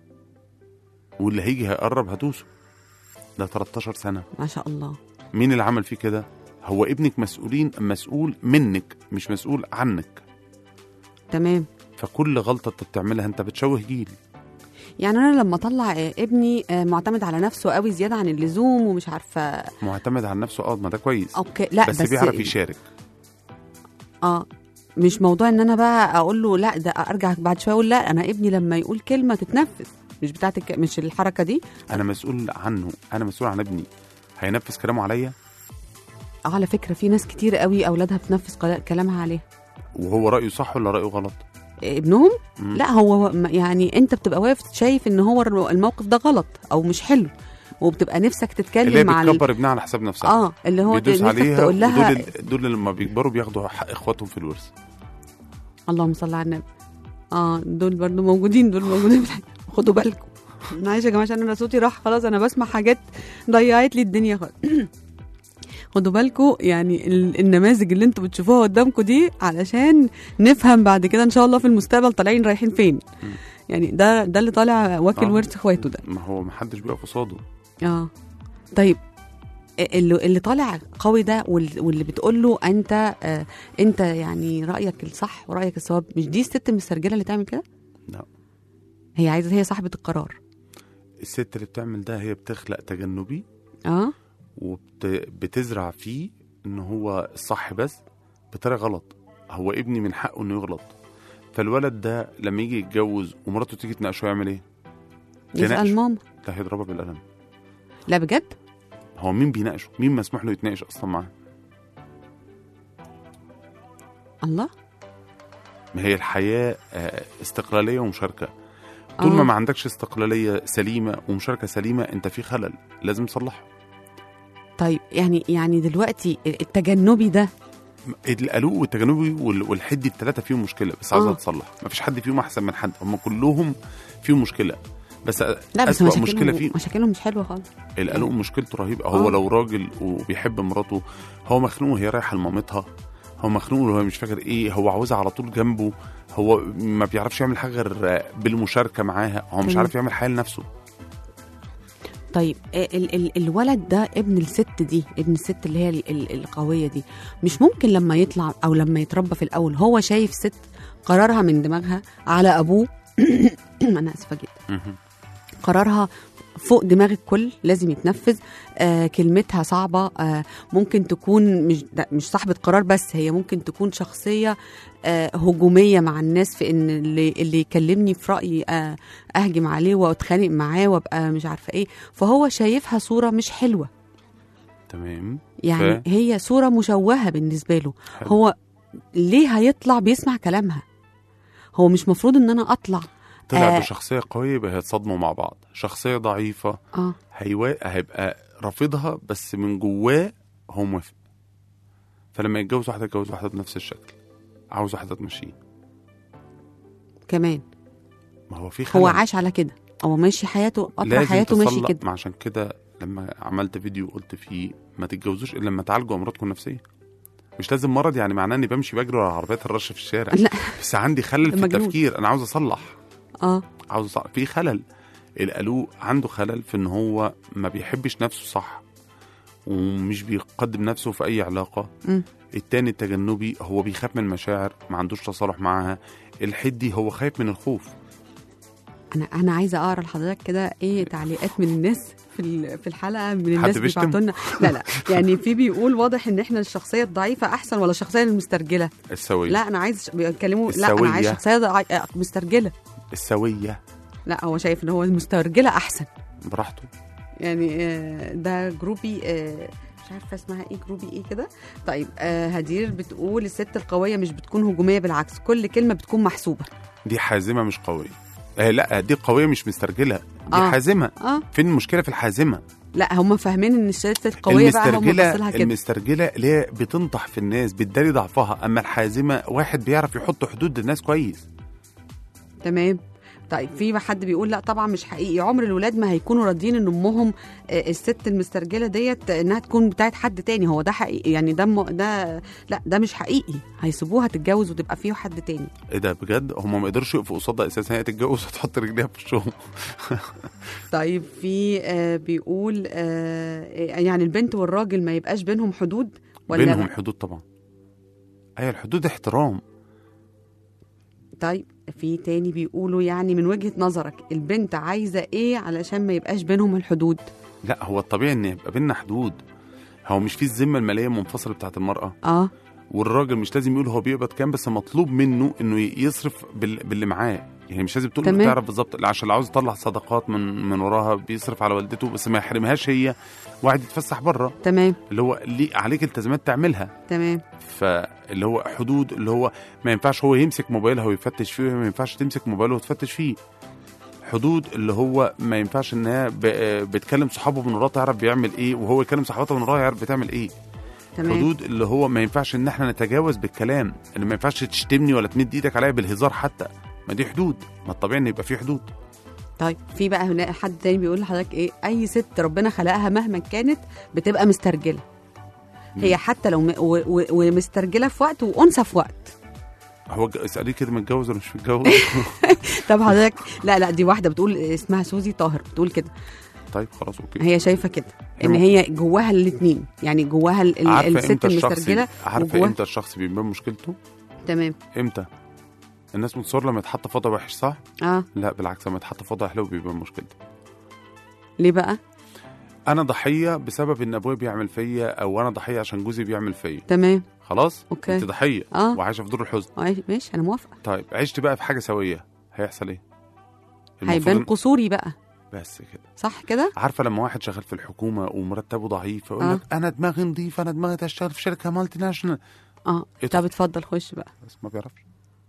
واللي هيجي هيقرب هدوسه. ده تلتاشر سنه. ما شاء الله. مين اللي عمل فيه كده؟ هو ابنك مسؤولين مسؤول منك مش مسؤول عنك. تمام. فكل غلطه انت بتعملها انت بتشوه جيل. يعني انا لما اطلع آه، ابني آه، معتمد على نفسه قوي زياده عن اللزوم ومش عارفه. معتمد على نفسه، اه ما ده كويس. اوكي لا بس, بس بيعرف يشارك. اه مش موضوع ان انا بقى اقول له لا، ده ارجع بعد شويه اقول لا، انا ابني لما يقول كلمه تتنفذ، مش بتاعت الك... مش الحركه دي. انا مسؤول عنه، انا مسؤول عن ابني، هينفذ كلامه عليا. اه على فكره في ناس كتير قوي اولادها بتنفذ قلا- كلامها عليها. وهو رايه صح ولا رايه غلط؟ آه، ابنهم مم. لا هو م- يعني انت بتبقى واقف شايف ان هو الموقف ده غلط او مش حلو، وبتبقى نفسك اللي هي تتكلم مع ال- بتكبر ابنها على حساب نفسها. اه اللي هو بيدوس نفسك عليها، تقول لها. ودول ال- دول اللي لما بيكبروا بياخدوا حق اخواتهم في الورث. اللهم صل على النبي. اه دول برضو موجودين، دول موجودين. خدوا بالكم. معلش يا جماعه عشان انا صوتي راح خلاص، انا بسمع حاجات ضيعت لي الدنيا خالص. خدوا بالكم يعني ال- النماذج اللي انتوا بتشوفوها قدامكم دي علشان نفهم بعد كده ان شاء الله في المستقبل طالعين رايحين فين. يعني ده ده اللي طالع واكل آه. ورث اخواته ده. ما هو ما حدش بيقف قصاده. اه طيب اللي اللي طالع قوي ده وال- واللي بتقول له انت آه انت يعني رايك الصح ورايك الصواب، مش دي الست المسترجله اللي تعمل كده؟ لا، هي عايزه هي صاحبه القرار. الست اللي بتعمل ده هي بتخلق تجنبي اه وبتزرع فيه ان هو الصح بس بطريقه غلط. هو ابني من حقه انه يغلط، فالولد ده لما يجي يتجوز ومراته تيجي تناقشه يعمل ايه؟ يسأل تناقشه. ماما. لا هيضربها بالقلم. لا بجد؟ هو مين بيناقشه؟ مين مسموح له يتناقش اصلا معاه؟ الله. ما هي الحياه آه، استقلاليه ومشاركه. طول ما آه. ما عندكش استقلاليه سليمه ومشاركه سليمه انت في خلل لازم تصلحه. طيب يعني يعني دلوقتي التجنبي ده القلوق والتجنبي وال- والحدي الثلاثه فيهم مشكله بس عاوزه آه. تتصلح. ما فيش حد فيهم احسن من حد، هم كلهم فيهم مشكله. بس لا بس أسوأ مشاكلهم مشكله فيه مشاكلهم مش حلوه خالص. القلق مشكلته رهيبه. هو آه. لو راجل وبيحب مراته هو مخنوق وهي رايحه لمامتها، هو مخنوق وهو مش فاكر ايه، هو عاوزها على طول جنبه، هو ما بيعرفش يعمل حاجه غير بالمشاركه معاها، هو مش تمام. عارف يعمل حاجه لنفسه. طيب ال ال الولد ده ابن الست دي، ابن الست اللي هي ال ال القويه دي، مش ممكن لما يطلع او لما يتربى في الاول هو شايف ست قرارها من دماغها على ابوه انا اسفه جدا، مهم. قرارها فوق دماغ الكل لازم يتنفذ، آه كلمتها صعبة، آه ممكن تكون مش مش صاحبة قرار، بس هي ممكن تكون شخصية آه هجومية مع الناس في ان اللي, اللي يكلمني في رأيي آه اهجم عليه واتخانق معاه وابقى مش عارفة ايه، فهو شايفها صورة مش حلوة، تمام. يعني ف- هي صورة مشوهة بالنسبة له. حلو. هو ليه هيطلع بيسمع كلامها؟ هو مش مفروض ان انا اطلع طلع آه. بشخصيه قويه يبقى هيتصادموا مع بعض، شخصيه ضعيفه اه هيوا... هيبقى رافضها بس من جواه هو موافق. فلما يتجوز واحده يتجوز واحده بنفس الشكل، عاوز واحده تمشيه. كمان ما هو في خلل. هو عاش على كده، هو ماشي حياته قطع لازم حياته ماشي تصلح. كده. ما عشان كده لما عملت فيديو قلت فيه ما تتجوزوش الا لما تعالجوا امراضكم النفسيه. مش لازم مرض يعني معناه اني بمشي بجري ورا عربيات الرش في الشارع، لا بس عندي خلل في مجنون. التفكير، انا عاوز اصلح، اه عاوز اصلح في خلل. القلوق عنده خلل في ان هو ما بيحبش نفسه صح ومش بيقدم نفسه في اي علاقه. مم. التاني التجنبي هو بيخاف من المشاعر، ما عندوش تصالح معاها. الحدي هو خايف من الخوف. انا انا عايزه اقرا لحضرتك كده ايه تعليقات من الناس في ال- في الحلقه، من الناس بيشتم؟ بيبعتوا لنا. لا لا يعني في بيقول واضح ان احنا الشخصيه الضعيفه احسن ولا الشخصيه المسترجله؟ السويه. لا انا عايز بيتكلموا، لا انا السوية. عايز شخصيه ضعي- آه، مسترجله. السويه لا هو شايف ان هو المسترجله احسن. براحته. يعني آه، ده جروبي آه، مش عارفه اسمها ايه، جروبي ايه كده. طيب آه، هدير بتقول الست القويه مش بتكون هجوميه، بالعكس كل كلمه بتكون محسوبه. دي حازمه مش قويه. آه لا دي قويه مش مسترجله، دي آه. حازمه. اه فين المشكله في الحازمه؟ لا هم فاهمين ان الست القويه بقى هم المسترجله بصلها كده. المسترجله اللي هي بتنطح في الناس بتداري ضعفها، اما الحازمه واحد بيعرف يحط حدود للناس كويس. تمام. طيب في حد بيقول لا طبعا مش حقيقي، عمر الولاد ما هيكونوا راضيين ان امهم آه، الست المسترجله ديت انها تكون بتاعت حد تاني. هو ده حقيقي يعني؟ ده م... ده لا ده مش حقيقي، هيسيبوها تتجوز وتبقى فيه حد تاني. ايه ده بجد؟ هم ما يقدرش يقفوا قصادها اساسا، هي تتجوز وتحط رجليها في وشهم. طيب في آه بيقول آه يعني البنت والراجل ما يبقاش بينهم حدود ولا بينهم حدود طبعا. ايوه الحدود احترام. طيب في تاني بيقولوا يعني من وجهة نظرك البنت عايزة ايه علشان ما يبقاش بينهم الحدود؟ لا هو الطبيعي ان يبقى بيننا حدود. هو مش في الذمه الماليه المنفصله بتاعت المراه، اه والراجل مش لازم يقول هو بيقبض كام، بس مطلوب منه انه يصرف بال... باللي معاه. يعني مش لازم تقول له تمام. تعرف بالظبط، عشان لو عاوز يطلع صدقات من من وراها بيصرف على والدته، بس ما يحرمهاش هي واحد يتفسح بره. تمام اللي هو ليه عليك التزامات تعملها. تمام. فاللي هو حدود، اللي هو ما ينفعش هو يمسك موبايلها ويفتش فيه، ما ينفعش تمسك موبايله وتفتش فيه. حدود اللي هو ما ينفعش انها ب... بتكلم صحابه من وراه تعرف بيعمل ايه، وهو يكلم صحباتها من وراه يعرف بتعمل ايه. تمام. حدود اللي هو ما ينفعش ان احنا نتجاوز بالكلام، اللي ما ينفعش تشتمني ولا تمد ايدك عليا بالهزار حتى، ما دي حدود. ما الطبيعي ان يبقى في حدود. طيب في بقى هنا حد تاني بيقول لحضرتك ايه، اي ست ربنا خلقها مهما كانت بتبقى مسترجله. هي حتى لو م... و... و... ومسترجله في وقت وانثى في وقت. هو ج- اساليه كده متجوز ولا مش متجوز؟ طب حضرتك لا لا دي واحده بتقول اسمها سوزي طاهر بتقول كده، طيب خلاص اوكي. هي شايفه كده ان هي جواها الاثنين، يعني جواها ال... ال- عارفه الست امتى الشخص المسترجله عارفه وجواها- امتى الشخص بيبان مشكلته؟ تمام. امتى؟ الناس متصور لما يتحط في وضع وحش، صح؟ اه لا بالعكس، لما يتحط في وضع حلو بيبان مشكلته. ليه بقى؟ انا ضحيه بسبب ان ابويا بيعمل فيا، او انا ضحيه عشان جوزي بيعمل فيا. تمام. خلاص اوكي. انت ضحيه اه وعايشه في دور الحزن. آه، ماشي انا موافقه. طيب عشت بقى في حاجه سويه، هيحصل ايه؟ هيبان قصوري بقى. بس كده صح كده. عارفه لما واحد شغال في الحكومه ومرتبه ضعيف يقول آه. لك انا دماغي نضيف، انا دماغي تشتغل في شركه مالتي ناشونال. اه طب اتفضل خش بقى. بس ما بيعرفش.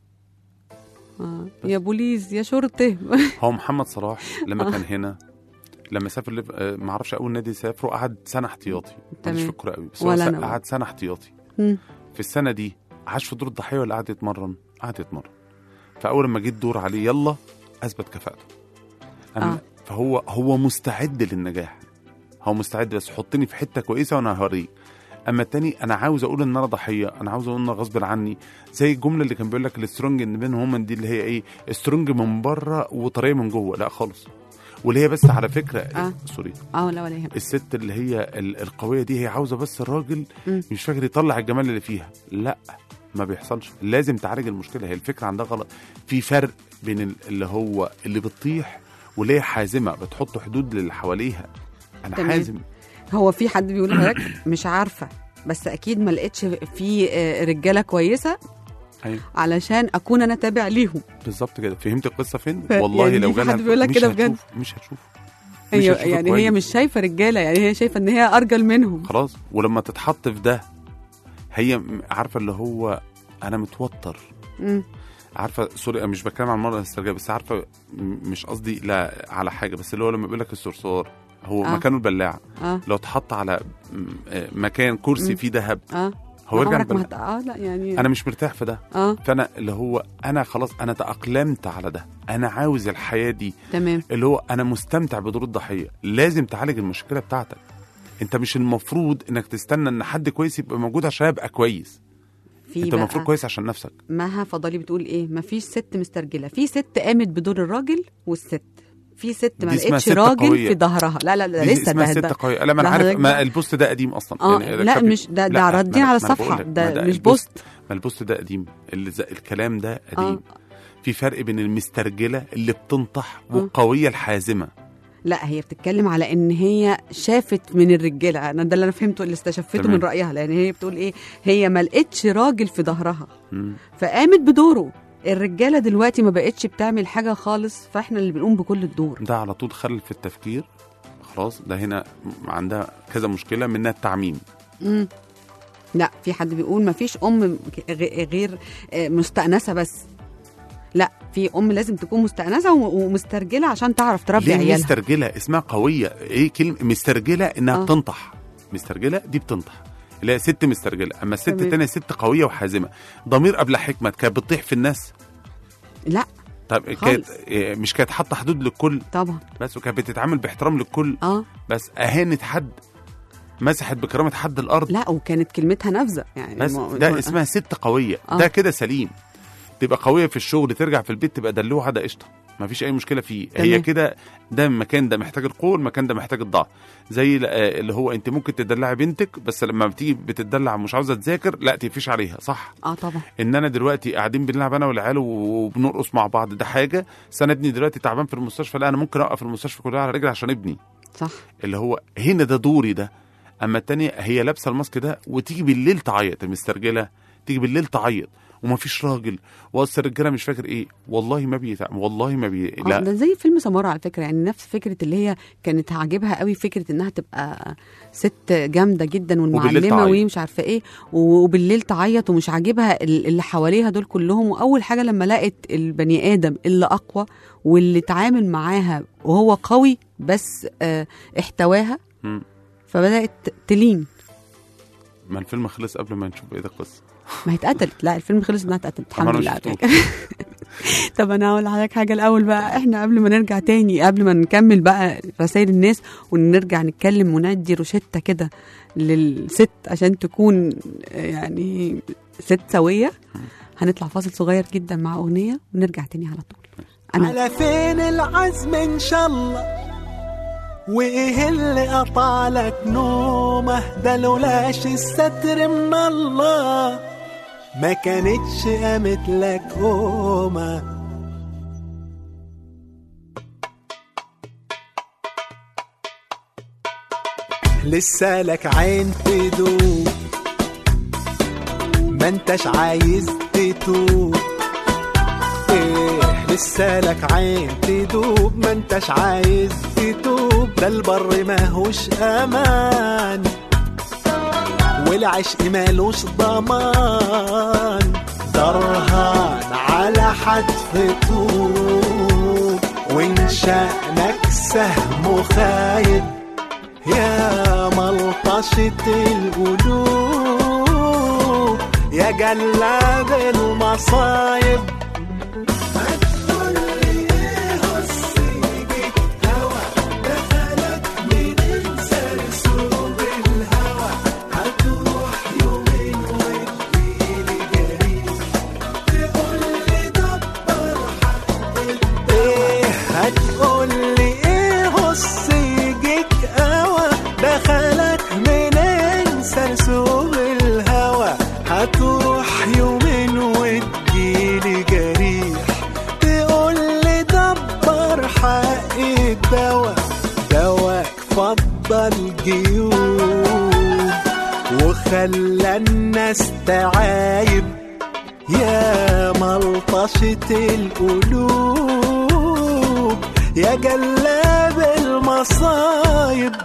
آه. يا بوليس يا شرطه. هو محمد صلاح لما كان هنا، لما سافر لف... آه، ما اعرفش اول نادي سافره قعد سنه احتياطي. ماليش في الكوره قوي، بس هو ولا س- أنا. قعد سنه احتياطي. مم. في السنه دي عاش في دور الضحيه ولا قعد يتمرن؟ قعد يتمرن. فاول ما جيت دور عليه يلا اثبت كفاءته. أنا- آه. فهو هو مستعد للنجاح، هو مستعد، بس حطني في حته كويسه وانا هوريك. اما التاني انا عاوز اقول ان انا ضحيه، انا عاوز اقول ان أنا غصب عني، زي الجمله اللي كان بيقول لك السترونج ان بينهم دي اللي هي ايه، سترونج من بره وطريه من جوه. لا خالص. واللي هي بس على فكره آه. سوري اه ولا ولا يهمك. الست اللي هي ال- القويه دي هي عاوزه بس الراجل مم. مش فاكر يطلع الجمال اللي فيها. لا ما بيحصلش، لازم تعالج المشكله. هي الفكره عندها غلط. في فرق بين ال- اللي هو اللي بتطيح واللي هي حازمه بتحط حدود للي حواليها. انا تمام. حازم. هو في حد بيقول لحضرتك مش عارفه، بس اكيد ما لقيتش في آه، رجاله كويسه ايوه علشان اكون انا تابع ليهم. بالظبط كده. فهمت القصه فين؟ ف- والله يعني لو في جالها حد بيقول لك مش كده بجد. هتشوف- مش هتشوف مش هي هتشوفه يعني كويس. هي مش شايفه رجاله، يعني هي شايفه ان هي ارجل منهم. خلاص. ولما تتحط في ده هي م- عارفه اللي هو انا متوتر. مم. عارفه سوري انا مش بتكلم عن المرأة الاسترجاع، بس عارفه م- مش قصدي لا على حاجه، بس اللي هو لما بيقول لك الصرصار هو آه. مكانه البلاعه. اه لو اتحط على م- آه، مكان كرسي مم. فيه ذهب اه هو يرجع عمرك ما البلاعة. هت... اه لا يعني انا مش مرتاح في ده. اه فانا اللي هو انا خلاص انا تاقلمت على ده، انا عاوز الحياه دي تمام. اللي هو انا مستمتع بدور الضحيه. لازم تعالج المشكله بتاعتك. انت مش المفروض انك تستنى ان حد كويس يبقى موجود عشان يبقى كويس. في انت المفروض بقى كويس عشان نفسك. مها فضالي بتقول ايه؟ مفيش ست مسترجله، في ست قامت بدور الراجل والست، في ست ما دي اسمها لقيتش ست راجل قوية. في ظهرها. لا لا لا دي لسه اسمها ده, ست ده قويه. لا ما انا ده عارف حضرتك ما بقى- البوست ده قديم اصلا. اه يعني لا كان- مش ده ده لا، عرضين ما- على ما أنا بقول الصفحه لك، ما ده مش البوست- بوست. ما البوست ده قديم. اللي ز- الكلام ده قديم. اه في فرق بين المسترجله اللي بتنطح آه. والقويه الحازمه. لا هي بتتكلم على ان هي شافت من الرجاله، انا ده اللي انا فهمته اللي استشفته تمام. من رايها، لان هي بتقول ايه، هي ما لقيتش راجل في ظهرها مم. فقامت بدوره. الرجاله دلوقتي ما بقتش بتعمل حاجه خالص، فاحنا اللي بنقوم بكل الدور. ده على طول خلل في التفكير. خلاص ده هنا عندها كذا مشكله منها التعميم. مم. لا في حد بيقول ما فيش ام غ- غير آه، مستأنسه بس. لا في ام لازم تكون مستأنسه و- ومسترجله عشان تعرف تربي ليه عيالها. مسترجله؟ اسمها قويه. ايه كلمه مسترجله؟ انها آه. بتنطح. مسترجله دي بتنطح، اللي هي ست مسترجله. اما الست تمام. التانيه ست قويه وحازمه. ضمير قبل حكمه. كانت بتطيح في الناس. لا طب كانت خالص. إيه، مش كانت حاطه حدود للكل طبعا. بس، وكانت بتتعامل باحترام للكل اه بس. اهانت حد، مسحت بكرامه حد الارض لا وكانت كلمتها نافذه يعني. بس. ما- ده اسمها ست قويه. آه. ده كده سليم. تبقى قويه في الشغل، ترجع في البيت تبقى دلوعه، ده قشطه، ما فيش اي مشكله فيه. تمام. هي كده. ده المكان ده محتاج القوه، المكان ده محتاج الضعف. زي ال- آه، اللي هو انت ممكن تدلعي بنتك، بس لما بتيجي بتدلع مش عاوزه تذاكر لا تقفيش عليها. صح. اه طبعا. ان انا دلوقتي قاعدين بنلعب انا والعيال وبنرقص مع بعض، ده حاجه. بس انا ابني دلوقتي تعبان في المستشفى، لا انا ممكن اوقف المستشفى كلها على رجلي عشان ابني. صح. اللي هو هنا ده دوري ده. اما التانية هي لابسه الماسك ده وتيجي بالليل تعيط. المسترجله تيجي بالليل تعيط ومفيش راجل، واصل الرجاله مش فاكر ايه. والله ما بيتع... والله ما بي آه لا ده زي فيلم سمارة على فكره، يعني نفس فكره اللي هي كانت عاجبها قوي، فكره انها تبقى ست جامده جدا وبالليل والمعلمه تعيط. ومش عارفه ايه، وبالليل تعيط ومش عاجبها ال- اللي حواليها دول كلهم. واول حاجه لما لقت البني ادم اللي اقوى واللي اتعامل معاها وهو قوي بس آه احتواها، مم. فبدات تلين. ما الفيلم خلص قبل ما نشوف ايه ده القصه. ما هي اتقتلت. لا الفيلم خلص انها اتقتلت طب أنا الحمد مش لله على شفتوش. فكرة. طب انا هقول لحضرتك حاجه الاول بقى، احنا قبل ما نرجع تاني، قبل ما نكمل بقى رسائل الناس ونرجع نتكلم وندي روشته كده للست عشان تكون يعني ست سويه، هنطلع فاصل صغير جدا مع اغنيه ونرجع تاني على طول. انا على فين العزم ان شاء الله، وايه اللي قطع لك نومه، ده لولاش الستر من الله ما كانتش قامت لك قومه. لسه لك عين تدوب ما انتش عايز تتوب. ايه لسه لك عين تدوب ما انتش عايز تتوب. ده البر ماهوش امان والعشق مالوش ضمان. درهان على حتف طوب وان شأنك سهم خايب يا ملطشة القلوب يا جلاد المصايب. هتروح يومين وتجيلي جريح تقولي دبر حق الدواء. دواك فضل جيوب وخلى الناس تعايب يا ملطشة القلوب يا جلاب المصايب.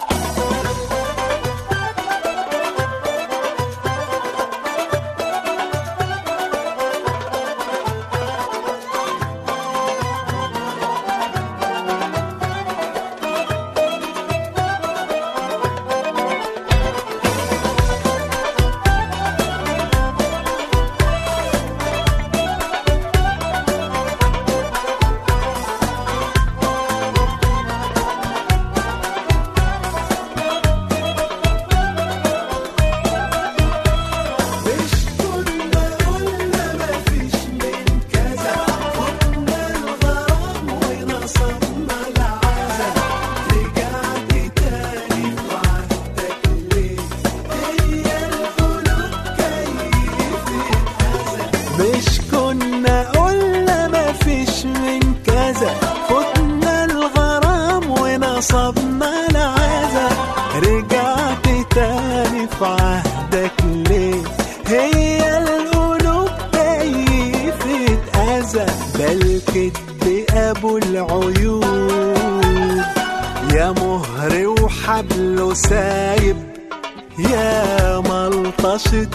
مش كنا قلنا مفيش من كذا فتنا الغرام ونصبنا العزا. رجعت تاني في عهدك ليه هي القلوب كيفة أذى. ده الكدب أبو العيوب يا مهر وحبله سايب يا ملطشة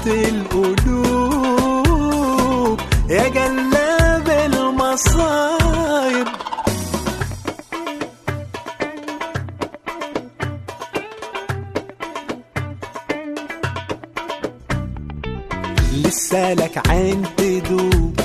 القلوب يا جلاب المصايب. لسه لك عين تدوب.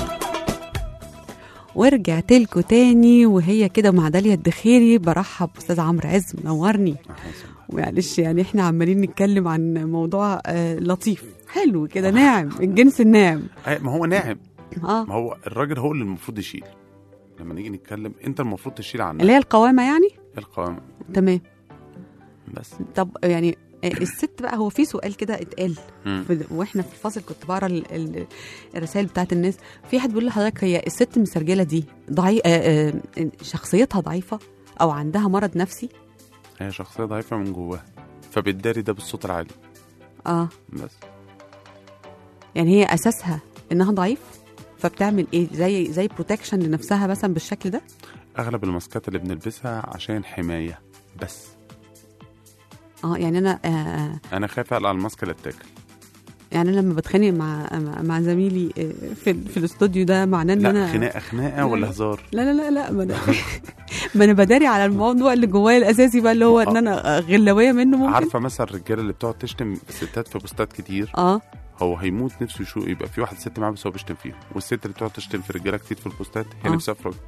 ورجعت لكم تاني وهي كده مع داليا الدخيري. برحب استاذ عمرو عز منورني. معلش يعني احنا عمالين نتكلم عن موضوع آه لطيف حلو كده ناعم الجنس الناعم. ما هو ناعم اه ما هو الراجل هو اللي المفروض يشيل. لما نيجي نتكلم انت المفروض تشيل عنك اللي هي القوامه يعني. القوامه تمام. بس طب يعني الست بقى هو في سؤال كده اتقال في واحنا في الفاصل كنت بقرا ال- ال- الرسائل بتاعت الناس. في حد بيقول لحضرتك هي الست المسرجله دي ضعي... آه آه شخصيتها ضعيفه او عندها مرض نفسي. هي شخصيه ضعيفه من جواها فبالداري ده بالصوت العالي. اه بس يعني هي اساسها انها ضعيف فبتعمل ايه زي زي بروتكشن لنفسها مثلا بالشكل ده. اغلب الماسكات اللي بنلبسها عشان حمايه بس. اه يعني انا آه انا خايف اقلع الماسكه اللي اتاكل. يعني انا لما بتخانق مع مع- مع زميلي آه، في في الاستوديو ده معناه ان لا انا خناقه خناقه ولا هزار. لا لا لا لا ما انا ما انا بداري على الموضوع اللي جوايا الاساسي بقى اللي هو ان انا غلويه منه ممكن. عارفه مثلا الرجاله اللي بتقعد تشتم الستات في بوستات كتير. اه هو هيموت نفسه يشوف يبقى في واحد ست معاه بس هو بيشتم فيهم. والست اللي بتقعد تشتم في رجاله كتير في البوستات هي آه. نفسها في راجل.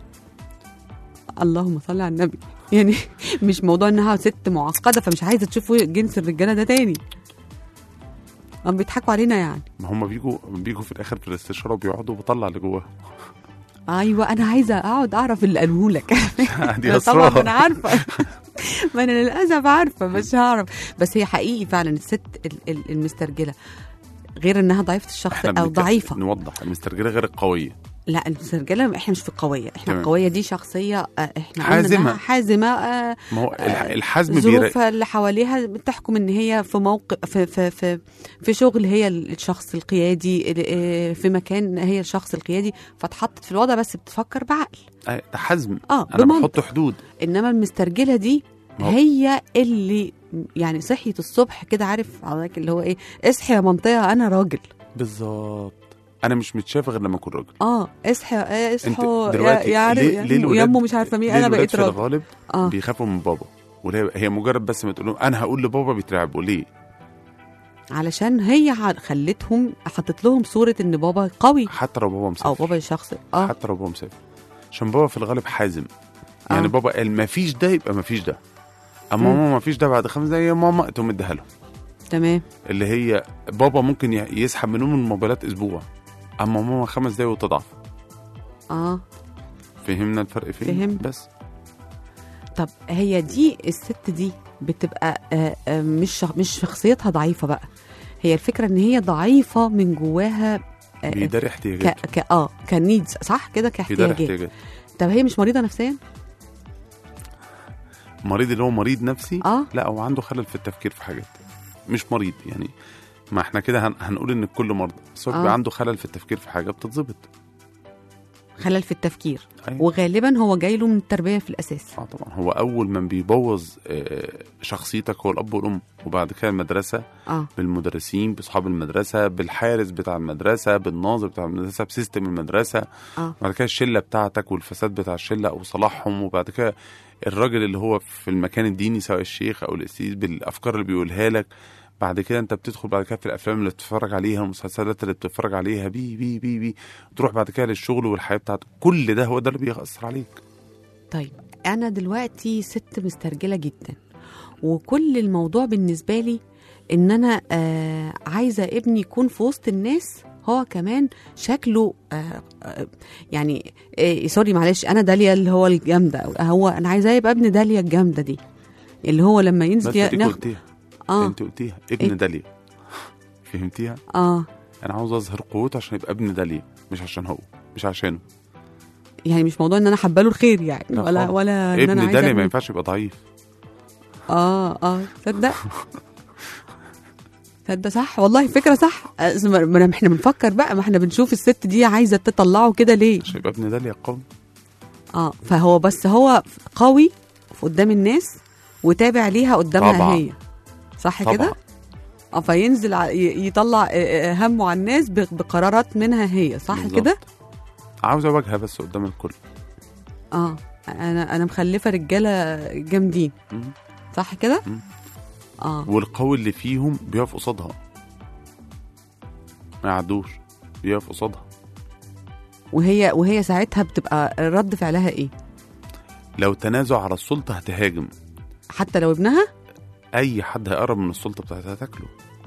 اللهم صل على النبي. يعني مش موضوع انها ست معقده فمش عايزه تشوف جنس الرجاله ده تاني. هم بيضحكوا علينا يعني. ما هم بيجوا بيجوا في الاخر في الاستشاره وبيقعدوا وبطلع اللي جواهم. ايوه انا عايزه اقعد اعرف اللي قالوه لك. دي طبعا اسرار. انا عارفه. ما انا للاسف عارفه مش هعرف. بس هي حقيقي فعلا الست ال- ال- المسترجله غير انها ضعيفه الشخص احنا او بنتكلم- ضعيفه. نوضح المسترجله غير القويه. لا المسترجله احنا مش في القويه، احنا تمام. القويه دي شخصيه آه، احنا قلنا حازمة. إنها حازمه آه، ما هو الح- الحزم بيرا... ظروفها اللي حواليها بتحكم ان هي في موقع في في في, في شغل هي الشخص القيادي، آه، في مكان هي الشخص القيادي، فاتحطت في الوضع بس بتفكر بعقل. آه، ده حزم. اه انا بمنطق. بحط حدود. انما المسترجله دي ما هو- هي اللي يعني صحيت الصبح كده، عارف حضرتك اللي هو ايه، اصحي يا منطقه انا راجل. بالظبط. انا مش متشاف غير لما اكون راجل. اه اصحى آه، اصحوا دلوقتي يا ليه- يا ليه الولاد- يا امه مش عارفه مين، ليه انا الولاد بقيت في راجل. الغالب اه بيخافوا من بابا، وهي هي مجرد بس ما تقول لهم انا هقول لبابا بيترعبوا ليه؟ علشان هي ع- خلتهم حطت لهم صوره ان بابا قوي حتى لو بابا مسافر. او بابا شخص اه حتى لو بابا مسافر، عشان بابا في الغالب حازم. يعني آه. بابا قال ما فيش ده يبقى ما فيش ده، اما مم. ماما ما فيش ده بعد خمس دقايق يا ماما تقوم اديها له. تمام. اللي هي بابا ممكن ي- يسحب منهم الموبايلات اسبوع، اما ماما خمس دقايق وتضعف. اه فهمنا الفرق فين؟ فهمت. بس طب هي دي الست دي بتبقى آه آه مش شخ- مش شخصيتها ضعيفه بقى، هي الفكره ان هي ضعيفه من جواها آه بيداري ك احتياجات. ك اه كنيدز صح كده، بيداري كاحتياجات. احتياجات. طب هي مش مريضه نفسيا؟ مريض اللي هو مريض نفسي؟ اه لا، هو عنده خلل في التفكير في حاجات. مش مريض يعني، ما احنا كده هن... هنقول ان الكل مرضى، بس هو آه. بيبقى عنده خلل في التفكير في حاجه بتتظبط. خلل في التفكير، أيوة. وغالبا هو جاي له من التربيه في الاساس. اه طبعا، هو اول من بيبوظ آه، شخصيتك هو الاب والام، وبعد كده المدرسه اه بالمدرسين باصحاب المدرسه بالحارس بتاع المدرسه بالناظر بتاع المدرسه بسيستم المدرسه. اه بعد كده الشله بتاعتك والفساد بتاع الشله او صلاحهم، وبعد كده الراجل اللي هو في المكان الديني سواء الشيخ او القسيس بالافكار اللي بيقولها لك. بعد كده انت بتدخل بعد كده في الافلام اللي بتتفرج عليها والمسلسلات اللي بتتفرج عليها بي بي بي بي تروح بعد كده للشغل والحياه بتاعتك. كل ده هو ده اللي بيأثر عليك. طيب انا دلوقتي ست مسترجله جدا، وكل الموضوع بالنسبه لي ان انا آه عايزه ابني يكون في وسط الناس هو كمان شكله آه آه يعني آه سوري معلش، انا داليا اللي هو الجامده، هو انا عايزاه يبقى ابن داليا الجامده دي، اللي هو لما بس ينزل انت ناخد قلتيها اه انت قلتيها ابن إيه؟ داليا. فهمتيها؟ اه انا عاوز اظهر قوته عشان يبقى ابن داليا، مش عشان هو، مش عشانه. يعني مش موضوع ان انا حابه له الخير يعني، لا ولا خالص. ولا ان انا ابن عايزه داليا ما أبني- ينفعش يبقى ضعيف. اه اه تصدق تصدق صح والله، فكره صح. آه، ما ما احنا بنفكر بقى، ما احنا بنشوف الست دي عايزه تطلعه كده ليه. عشان يبقى ابن داليا قوي. اه فهو بس هو قوي في قدام الناس وتابع ليها قدامها طبعا. هي، صح طبعا. كده؟ اه فينزل ع- ي- يطلع آه، آه، همه على الناس ب- بقرارات منها هي، صح بالظبط. كده؟ عاوزه واجهه بس قدام الكل. اه انا انا مخلفه رجاله جامدين، مم. صح كده؟ مم. اه والقوي اللي فيهم بيقف قصادها، ما يعدوش، بيقف قصادها. وهي وهي ساعتها بتبقى رد فعلها ايه؟ لو تنازع على السلطه هتهاجم. حتى لو ابنها؟ اي حد هيقرب من السلطه بتاعتها هتاكله.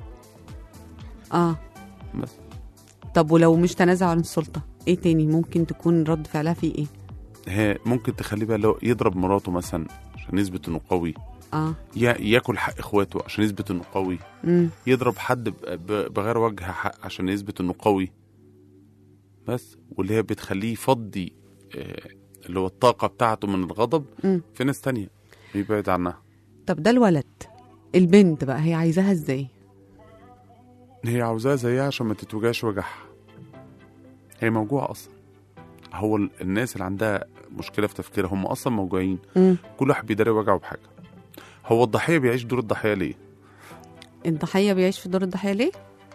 اه بس طب ولو مش تنازع عن السلطه، ايه تاني ممكن تكون رد فعلها فيه ايه؟ هي ممكن تخليه بقى لو يضرب مراته مثلا عشان يثبت انه قوي، اه يا ياكل حق اخواته عشان يثبت انه قوي، امم يضرب حد ب- ب- بغير وجه حق عشان يثبت انه قوي. بس واللي هي بتخليه يفضي آه، اللي هو الطاقه بتاعته من الغضب امم في ناس تانية يبعد عنها. طب ده الولد، البنت بقى هي عايزاها ازاي؟ هي عاوزاها زيها عشان ما تتوجعش وجعها. هي موجوعة أصلا. هو ال- الناس اللي عندها مشكلة في تفكيرها هم أصلا موجوعين. امم كل واحد بيداري وجعه بحاجة. هو الضحية بيعيش دور الضحية ليه؟ الضحيه بيعيش في دور الضحيه ليه؟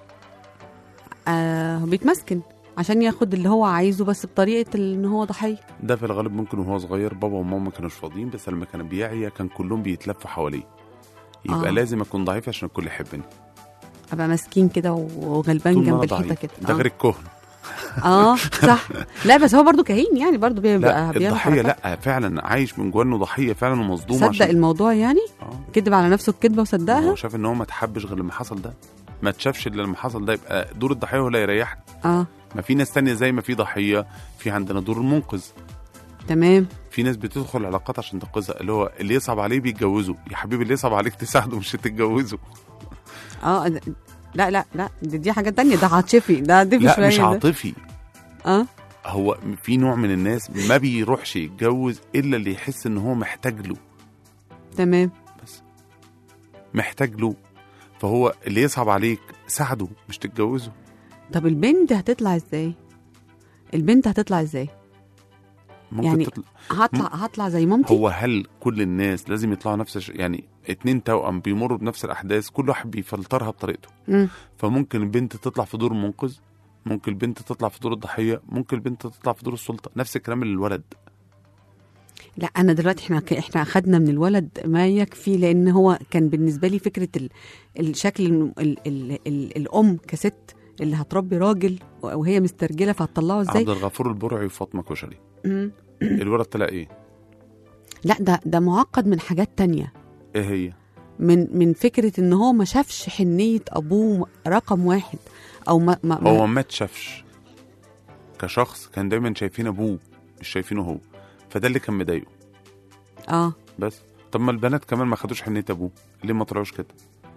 آه بيتمسكن عشان ياخد اللي هو عايزه، بس بطريقه ان هو ضحيه. ده في الغالب ممكن وهو صغير بابا وماما ما كانوش فاضيين، بس لما كان بيعيا كان كلهم بيتلفوا حواليه. يبقى آه. آه. لازم أكون ضعيف عشان الكل يحبني. ابقى مسكين كده وغلبان طول ما جنب أنا الحيطه ضعيف. كده. ده آه. غير الكهن. اه صح. لا بس هو برضو كهين يعني، برضو بيبقى لا بيعمل الضحية حركات. لا فعلا عايش من جوه إنه ضحية فعلا ومصدوم. صدق عشان الموضوع يعني، آه. كذب على نفسه الكذبه هو وصدقها. شاف ان هو ما تحبش غير لما حصل ده، ما تشافش الا لما حصل ده. يبقى دور الضحيه هو اللي يريحني. اه ما في ناس تانية زي ما في ضحيه، في عندنا دور المنقذ. تمام. في ناس بتدخل علاقات عشان تنقذها، اللي هو اللي يصعب عليه بيتجوزه. يا حبيبي اللي يصعب عليك تساعده مش تتجوزه. اه لا لا لا دي, دي حاجه تانية، ده عاطفي، ده عاطفي لا شويه مش ده. عاطفي. اه هو في نوع من الناس ما بيروحش يتجوز الا اللي يحس ان هو محتاج له، تمام. بس محتاج له، فهو اللي يصعب عليك ساعده مش تتجوزه. طب البنت هتطلع ازاي؟ البنت هتطلع ازاي؟ ممكن يعني تطلع. هطلع هطلع زي مامتي؟ هو هل كل الناس لازم يطلعوا نفس الش... يعني اتنين توأم بيمروا بنفس الأحداث، كل واحد بيفلترها بطريقته. مم. فممكن البنت تطلع في دور المنقذ، ممكن البنت تطلع في دور الضحية، ممكن البنت تطلع في دور السلطة. نفس الكلام للولد. لا انا دلوقتي احنا احنا اخدنا من الولد ما يكفي، لان هو كان بالنسبه لي فكره ال... الشكل ال... ال... ال... ال... الام كست اللي هتربي راجل وهي مسترجله، فهتطلعه ازاي؟ عبد الغفور البرعي وفاطمة كشري. مم. الولد طلع ايه؟ لا ده ده معقد من حاجات تانية، ايه هي؟ من من فكره ان هو ما شافش حنيه ابوه رقم واحد، او ما, ما, ما هو ما اتشافش كشخص، كان دايما شايفين ابوه مش شايفينه هو، فده اللي كان مضايقه. اه بس طب ما البنات كمان ما خدوش حنية ابوه، ليه ما طلعوش كده؟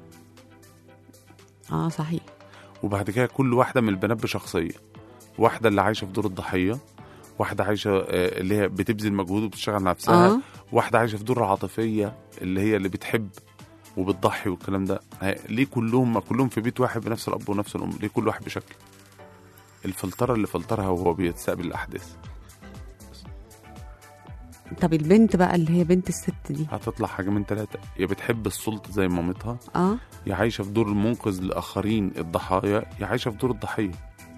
اه صحيح. وبعد كده كل واحدة من البنات بشخصية، واحدة اللي عايشة في دور الضحية، واحدة عايشة آه، اللي هي بتبذل مجهود وبتشتغل على نفسها، آه. واحدة عايشة في دور العاطفية اللي هي اللي بتحب وبتضحي والكلام ده. ه- ليه كلهم ما كلهم في بيت واحد بنفس الأب ونفس الأم؟ ليه كل واحد بشكل؟ الفلترة اللي فلترها وهو بيتستقبل الأحداث. طب البنت بقى اللي هي بنت الست دي هتطلع حاجة من ثلاثة: يا بتحب السلطة زي مامتها، اه يا عايشة في دور المنقذ لآخرين الضحايا، يا عايشة في دور الضحية.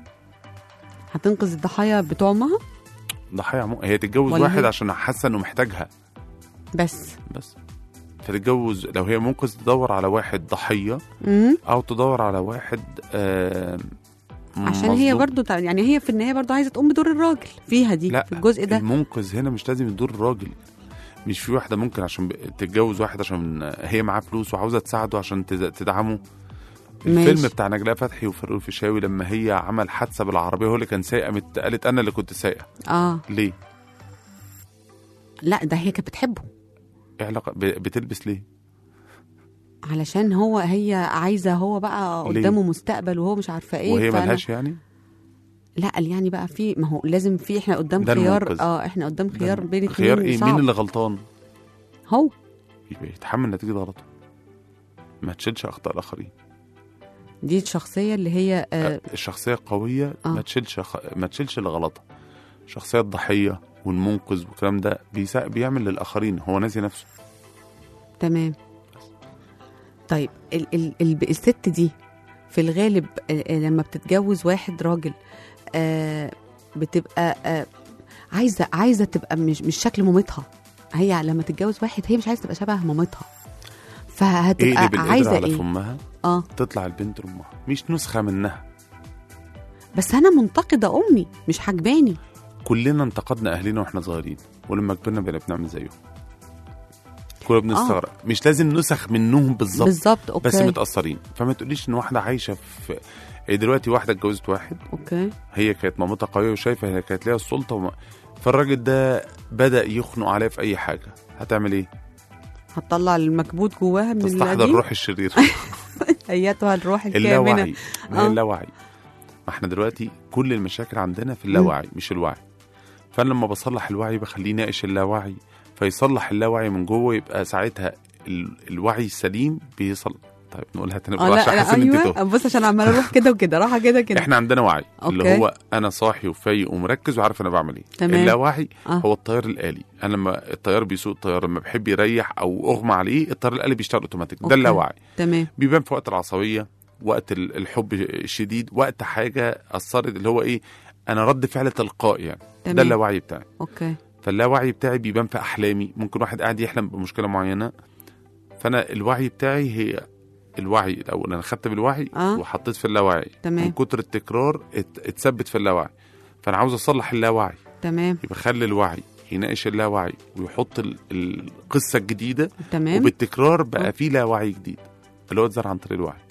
هتنقذ الضحايا بتوع امها ضحية عمو... هي تتجوز ولا واحد هي- عشان حاسة إنه محتاجها بس. بس. فتتجوز لو هي منقذ تدور على واحد ضحية، مم. أو تدور على واحد آه عشان هي مظلوم. برضو تع- يعني هي في النهايه برضو عايزه تقوم بدور الراجل فيها دي، لا، في الجزء ده. المنقذ هنا مش لازم يدور الراجل. مش في واحدة ممكن عشان ب- تتجوز واحد عشان هي معاه فلوس وعاوزة تساعده عشان تز- تدعمه. الفيلم ماشي. بتاع نجلاء فتحي وفاروق الفيشاوي لما هي عمل حادثة بالعربية هو اللي كان سايق، قامت قالت أنا اللي كنت سايقة. اه ليه؟ لا ده هي كانت بتحبه إيه علاقة؟ ب- بتلبس ليه؟ علشان هو هي عايزه هو بقى ليه؟ قدامه مستقبل وهو مش عارفه ايه. وهي فأنا- ملهاش يعني؟ لا قال يعني بقى في، ما هو لازم في، احنا قدام ده خيار. المنقذ. اه احنا قدام خيار ده بين خيار اتنين إيه؟ صعب. مين اللي غلطان؟ هو يبقى يتحمل نتيجة غلطه، ما تشيلش أخطاء الآخرين. دي الشخصيه اللي هي آه الشخصية القوية آه. ما تشيلش خ... ما تشيلش اللي غلطها. شخصية الضحية والمنقذ والكلام ده بيسا... بيعمل للآخرين، هو ناسي نفسه. تمام. طيب ال ال ال الست دي في الغالب آه، لما بتتجوز واحد راجل آه بتبقى آه عايزه عايزه تبقى مش مش شكل مامتها. هي لما تتجوز واحد هي مش عايزه تبقى شبه مامتها، فهتبقى ايه اللي بالقدر عايزه على ايه؟ فمها اه تطلع البنت لأمها، مش نسخة منها. بس انا منتقده امي مش عجباني. كلنا انتقدنا أهلنا وإحنا صغيرين، ولما كبرنا بقينا بنعمل زيهم. كلنا بنستغرب. آه. مش لازم نسخ منهم بالظبط، بالظبط. اوكي بس متأثرين. فما تقوليش إن واحدة عايشة في إيه دلوقتي، واحدة اتجوزت واحد اوكي هي كانت مامتها قوية وشايفة هي كانت ليها السلطة وما... فالراجل ده بدأ يخنق عليها في أي حاجة، هتعمل إيه؟ هتطلع المكبوت جواها من تستحضر القديم. الروح الشرير. ايتها الروح الكامنه. اللاوعي. ما هي آه. اللاوعي. ما احنا دلوقتي كل المشاكل عندنا في اللاوعي مش الوعي. فانا لما بصلح الوعي بخليه ناقش اللاوعي، فيصلح اللاوعي من جوه، يبقى ساعتها ال... الوعي السليم بيصل. طيب نقولها تاني اه بالراحة لا, عشان لا انت ايوه تهت. بص عشان عماله اروح كده وكده راحه كده كده. احنا عندنا وعي اللي أوكي. هو انا صاحي وفايق ومركز وعارف انا بعمل ايه. تمام. اللاوعي آه. هو الطيار الآلي. انا لما الطيار بيسوق الطيار لما بحب يريح او اغمى عليه، الطيار الآلي بيشتغل اوتوماتيك. ده أوكي. اللاوعي. تمام. بيبان في وقت العصبيه، وقت ال- الحب الشديد، وقت حاجه اثرت اللي هو ايه، انا رد فعل تلقائي يعني. تمام. ده اللاوعي بتاعي. اوكي. فاللاوعي بتاعي بيبان في احلامي. ممكن واحد قاعد يحلم بمشكله معينه، فانا الوعي بتاعي هي الوعي الاول. انا خدت بالوعي آه. وحطيت في اللاوعي. تمام. من كتر التكرار ات- اتثبت في اللاوعي. فانا عاوز اصلح اللاوعي، تمام. يبقى خلي الوعي يناقش اللاوعي ويحط ال- القصه الجديده، تمام. وبالتكرار بقى آه. في لاوعي جديد اللي هو اتزرع عن طريق الوعي.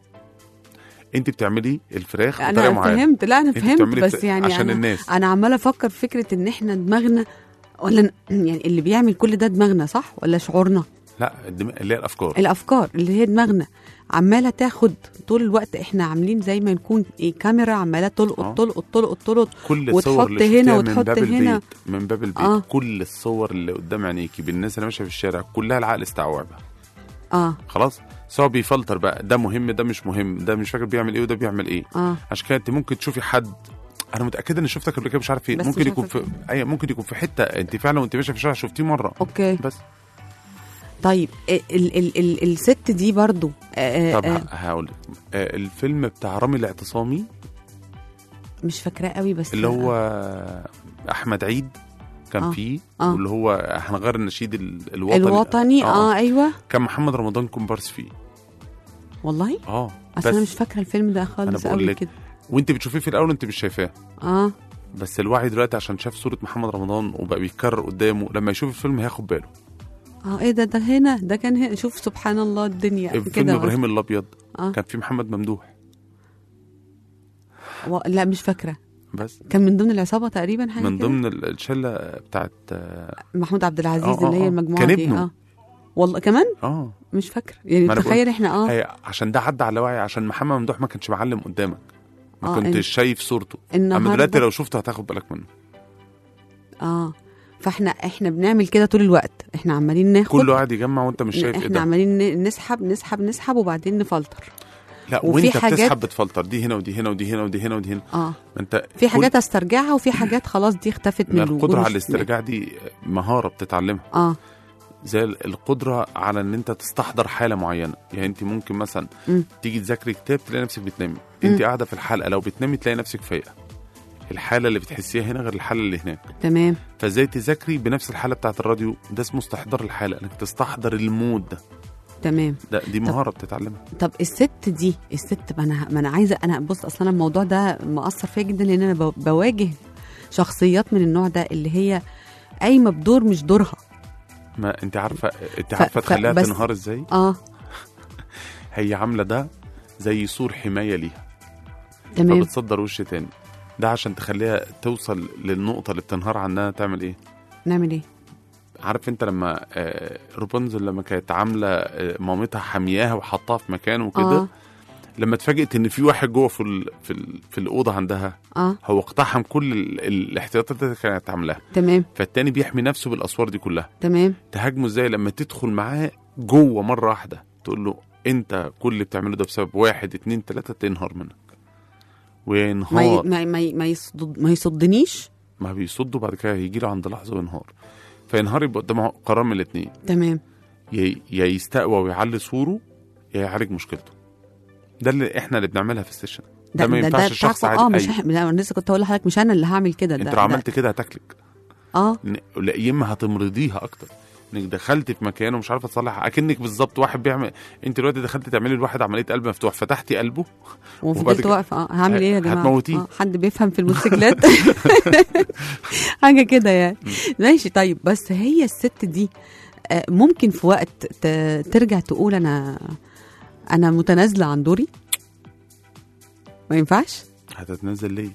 انت بتعملي الفراخ بطريقه انا معينه. فهمت. لا انا انت فهمت بتعملي بس بت- يعني عشان أنا الناس. انا عماله افكر في فكره ان احنا دماغنا، ولا ن- يعني اللي بيعمل كل ده دماغنا صح ولا شعورنا؟ لا الدم... اللي هي الافكار. الافكار اللي هي دماغنا عماله تاخد طول الوقت. احنا عاملين زي ما نكون ايه كاميرا عماله تلقط آه. تلقط تلقط تلقط كل وتحط الصور اللي هنا شفتيها وتحط من باب هنا. البيت من باب البيت آه. كل الصور اللي قدام عينيكي بالناس اللي ماشيه في الشارع كلها العقل استوعبها. اه خلاص سواء بيفلتر بقى ده مهم ده مش مهم ده مش فاكر بيعمل ايه وده بيعمل ايه. اه عشان كده انت ممكن تشوفي حد انا متاكده ان شفتك قبل كده مش عارف فين، بس ممكن مش يكون عارفة في اي ممكن يكون في حته انت فعلا وانت ماشيه في الشارع شفتيه مره. اوكي بس طيب ال ال ال الست دي برضو آه طب آه هقول لك آه الفيلم بتاع رامي الاعتصامي مش فاكراه قوي بس اللي هو احمد عيد كان آه. فيه آه. واللي هو هنغير النشيد ال- الوطني الوطني اه, آه ايوه كان محمد رمضان كومبارس فيه. والله اه اصل انا مش فاكره الفيلم ده خالص بقول قوي لك كده. وانت بتشوفيه في الاول انت مش شايفاه اه بس الوعي دلوقتي عشان شاف صوره محمد رمضان وبقى بيتكرر قدامه لما يشوف الفيلم هياخد باله. اه ايه ده ده هنا ده كان هنا. شوف سبحان الله الدنيا فيلم كده. ابراهيم الابيض آه. كان فيه محمد ممدوح. و... لا مش فاكره. بس كان من ضمن العصابه تقريبا حاجه من كده؟ ضمن ال- الشله بتاعت اه محمود عبد العزيز آه، اللي هي آه. المجموعه كان دي ابنه. اه والله كمان اه مش فاكره يعني. ما أنا تخيل احنا اه هي عشان ده عدى على وعي عشان محمد ممدوح ما كانش معلم قدامك ما آه، كنتش إن- شايف صورته. النهارده اما دلوقتي لو شفته هتاخد بالك منه. اه فاحنا احنا بنعمل كده طول الوقت. احنا عمالين ناخد كله قاعد يجمع وانت مش شايف ايه احنا ده. عمالين ن- نسحب نسحب نسحب وبعدين نفلتر. لا وفي وانت حاجات- بتسحب بتفلتر دي هنا ودي هنا ودي هنا ودي هنا ودي هنا. اه ما انت في كل- حاجات استرجعها وفي حاجات خلاص دي اختفت من ما الوجود. القدره على مش- الاسترجاع دي مهاره بتتعلمها اه زي القدره على ان انت تستحضر حاله معينه. يعني انت ممكن مثلا مم. تيجي تذاكري كتاب تلاقي نفسك بتنامي. انت قاعده في الحلقه لو بتنامي تلاقي نفسك فايقه. الحاله اللي بتحسيها هنا غير الحاله اللي هناك. تمام فازاي تذاكري بنفس الحاله بتاعت الراديو ده اسمه استحضار الحاله انك تستحضر المود ده. تمام. ده دي مهاره بتتعلمها. طب الست دي الست ما انا ما انا عايزه انا بص اصلا الموضوع ده مأثر فيا جدا لان انا ب- بواجه شخصيات من النوع ده اللي هي قايمه بدور مش دورها. ما انت عارفه انت ف- عارفه ف- تخليها بس- تنهار ازاي. اه هي عامله ده زي سور حمايه ليها تمام فبتصدر وش تاني. ده عشان تخليها توصل للنقطه اللي بتنهار عنها تعمل ايه. نعمل ايه؟ عارف انت لما آه، روبنزل لما كانت عامله آه، مامتها حمياها وحطها في مكان وكده. اه لما اتفاجئت ان في واحد جوه في ال... في ال... في الاوضه عندها اه هو اقتحم كل ال... الاحتياطات اللي كانت عاملاها. تمام فالتاني بيحمي نفسه بالاسوار دي كلها. تمام تهاجمه ازاي لما تدخل معاه جوه مره واحده تقول له انت كل اللي بتعمله ده بسبب واحد اتنين تلاته تنهار منك ما ي... وينهار. ما ي... ما, ي... ما, يصد... ما يصدنيش. ما بيصده بعد كده هيجي له عند لحظه وينهار. فينهار يبقى قدامه قرار من الاثنين. تمام يا يا يستقوى ويعلي صوره يا يعالج مشكلته. ده اللي احنا اللي بنعملها في السيشن. ده, ما ينفعش شخص بتاعكم. عادي. اه مش أي. ح... لا انا لسه كنت هقول لحضرتك مش انا اللي هعمل كده. انت ده لو عملت كده هتاكلك. اه لا يا اما هتمرضيها اكتر انك دخلت في مكان ومش عارفه تصلح. اكنك بالظبط واحد بيعمل انت دلوقتي دخلت تعملي لواحد عمليه قلب مفتوح فتحتي قلبه وبعد وفضلت كده- واقفه. اه هعمل ايه يا جماعه؟ هتموتيه. آه. حد بيفهم في الموتوسيكلات حاجه كده يعني. ماشي طيب بس هي الست دي آه، ممكن في وقت ت- ترجع تقول انا انا متنازله عن دوري. ما ينفعش. هتتنزل ليه؟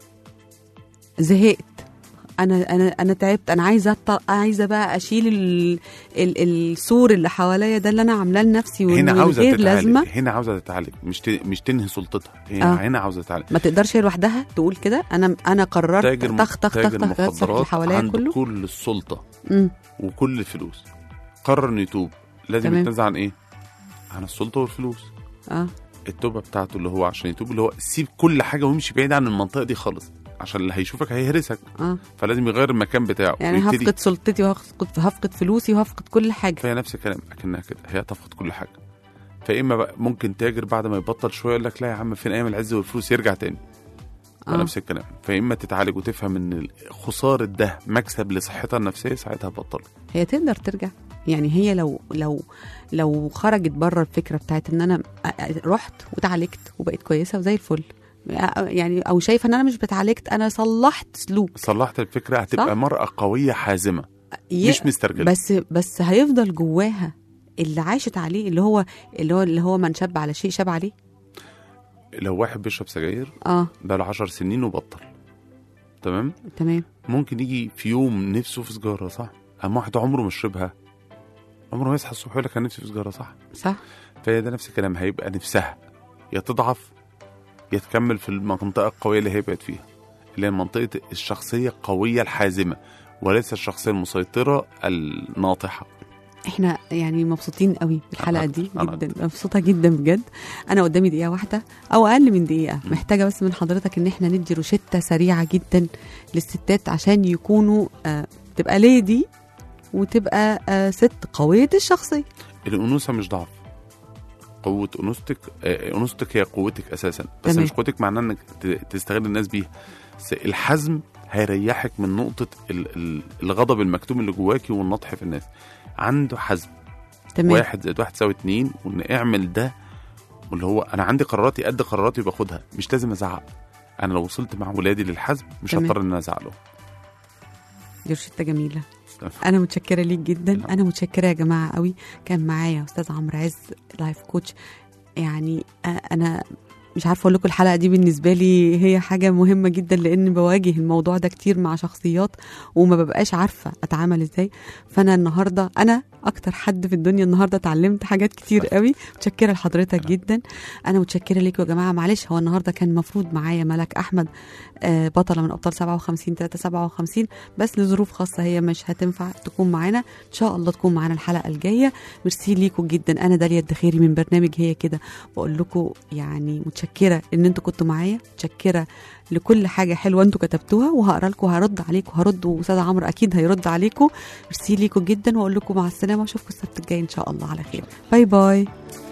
زهقت. انا انا انا تعبت. انا عايزه أط- عايزه بقى اشيل ال... ال... السور اللي حواليا ده اللي انا عاملاه لنفسي هنا ومن عاوزه غير تتعالج. لازمه. هنا عاوزه تتعالج مش ت... مش تنهي سلطتها. هي آه. هنا عاوزه تتعالج. ما تقدرش هي لوحدها تقول كده. انا انا قررت تاجر تخ تخ تاجر تخ تخ اللي المخدرات حواليا عنده كله. كل السلطه امم وكل الفلوس. قرر انه يتوب لازم تمام. يتنازل عن ايه؟ عن السلطه والفلوس. اه التوبه بتاعته اللي هو عشان يتوب اللي هو سيب كل حاجه ويمشي بعيد عن المنطقه دي خالص عشان اللي هيشوفك هيهرسك. اه فلازم يغير المكان بتاعه يعني ويبتدي. هفقد سلطتي وهفقد هفقد فلوسي وهفقد كل حاجه. فهي نفس الكلام اكنها كده هي تفقد كل حاجه. فاما بقى ممكن تاجر بعد ما يبطل شويه يقول لك لا يا عم فين ايام العز والفلوس يرجع تاني. آه. فنفس الكلام. فاما تتعالج وتفهم ان خساره ده مكسب لصحتها النفسيه ساعتها بطل. هي تقدر ترجع. يعني هي لو لو لو خرجت بره الفكره بتاعت ان انا رحت وتعالجت وبقيت كويسه وزي الفل يعني او شايفه ان انا مش بتعالجت انا صلحت سلوك. صلحت الفكره هتبقى صح؟ مرأة قويه حازمه ي- مش مسترجله. بس بس هيفضل جواها اللي عاشت عليه اللي هو اللي هو اللي هو من شاب على شيء شاب عليه. لو واحد بيشرب سجاير اه بقى له عشر سنين وبطل تمام تمام ممكن يجي في يوم نفسه في سجاره صح. اما واحد عمره ما شربها عمره ما يصحى الصبح يقول لك انا نفسي في سيجاره، صح؟ صح. فهي ده نفس الكلام، هيبقى نفسها يا تضعف يا تكمل في المنطقه القويه اللي هي بقت فيها، اللي هي منطقه الشخصيه القويه الحازمه وليس الشخصيه المسيطره الناطحه. احنا يعني مبسوطين قوي بالحلقه أنا دي أنا جدا، مبسوطه جدا بجد. انا قدامي دقيقه واحده او اقل من دقيقه، محتاجه بس من حضرتك ان احنا ندي روشته سريعه جدا للستات عشان يكونوا آه تبقى ليدي وتبقى آه ست قويه الشخصيه. الانوثه مش ضعف، قوه انوثتك آه، انوثتك هي قوتك اساسا، بس تمام. مش قوتك معناه انك ت- تستغل الناس بيها. بس الحزم هيريحك من نقطه ال- ال- الغضب المكتوم اللي جواكي والنطح في الناس. عنده حزم، تمام. واحد زائد واحد تساوي اتنين، وان اعمل ده، واللي هو انا عندي قراراتي قد قراراتي باخدها، مش لازم ازعق. انا لو وصلت مع ولادي للحزم مش تمام. هضطر ان انا ازعق لهم. دي روشته جميله. انا متشكره ليك جدا. انا متشكره يا جماعه قوي. كان معايا استاذ عمرو عز لايف كوتش. يعني آه، انا مش عارفه اقول لكم الحلقه دي بالنسبه لي هي حاجه مهمه جدا، لان بواجه الموضوع ده كتير مع شخصيات وما ببقاش عارفه اتعامل ازاي. فانا النهارده انا اكتر حد في الدنيا النهارده اتعلمت حاجات كتير قوي. متشكره لحضرتك جدا. انا متشكره ليكم يا جماعه. معلش هو النهارده كان المفروض معايا ملك احمد، آه، بطله من ابطال سبعة وخمسين ثلاثة سبعة وخمسين، بس لظروف خاصه هي مش هتنفع تكون معانا. ان شاء الله تكون معانا الحلقه الجايه. ميرسي ليكم جدا. انا داليا الدخيري من برنامج هي كده بقول لكم يعني متشكره ان انتوا كنتوا معايا، متشكره لكل حاجه حلوه انتوا كتبتوها، وهقرا لكم وهرد عليكم، هرد واستاذ عمرو اكيد هيرد عليكم. ميرسي ليكم جدا واقول لكم مع السلامه، واشوفكم السبت الجاي ان شاء الله على خير. باي باي.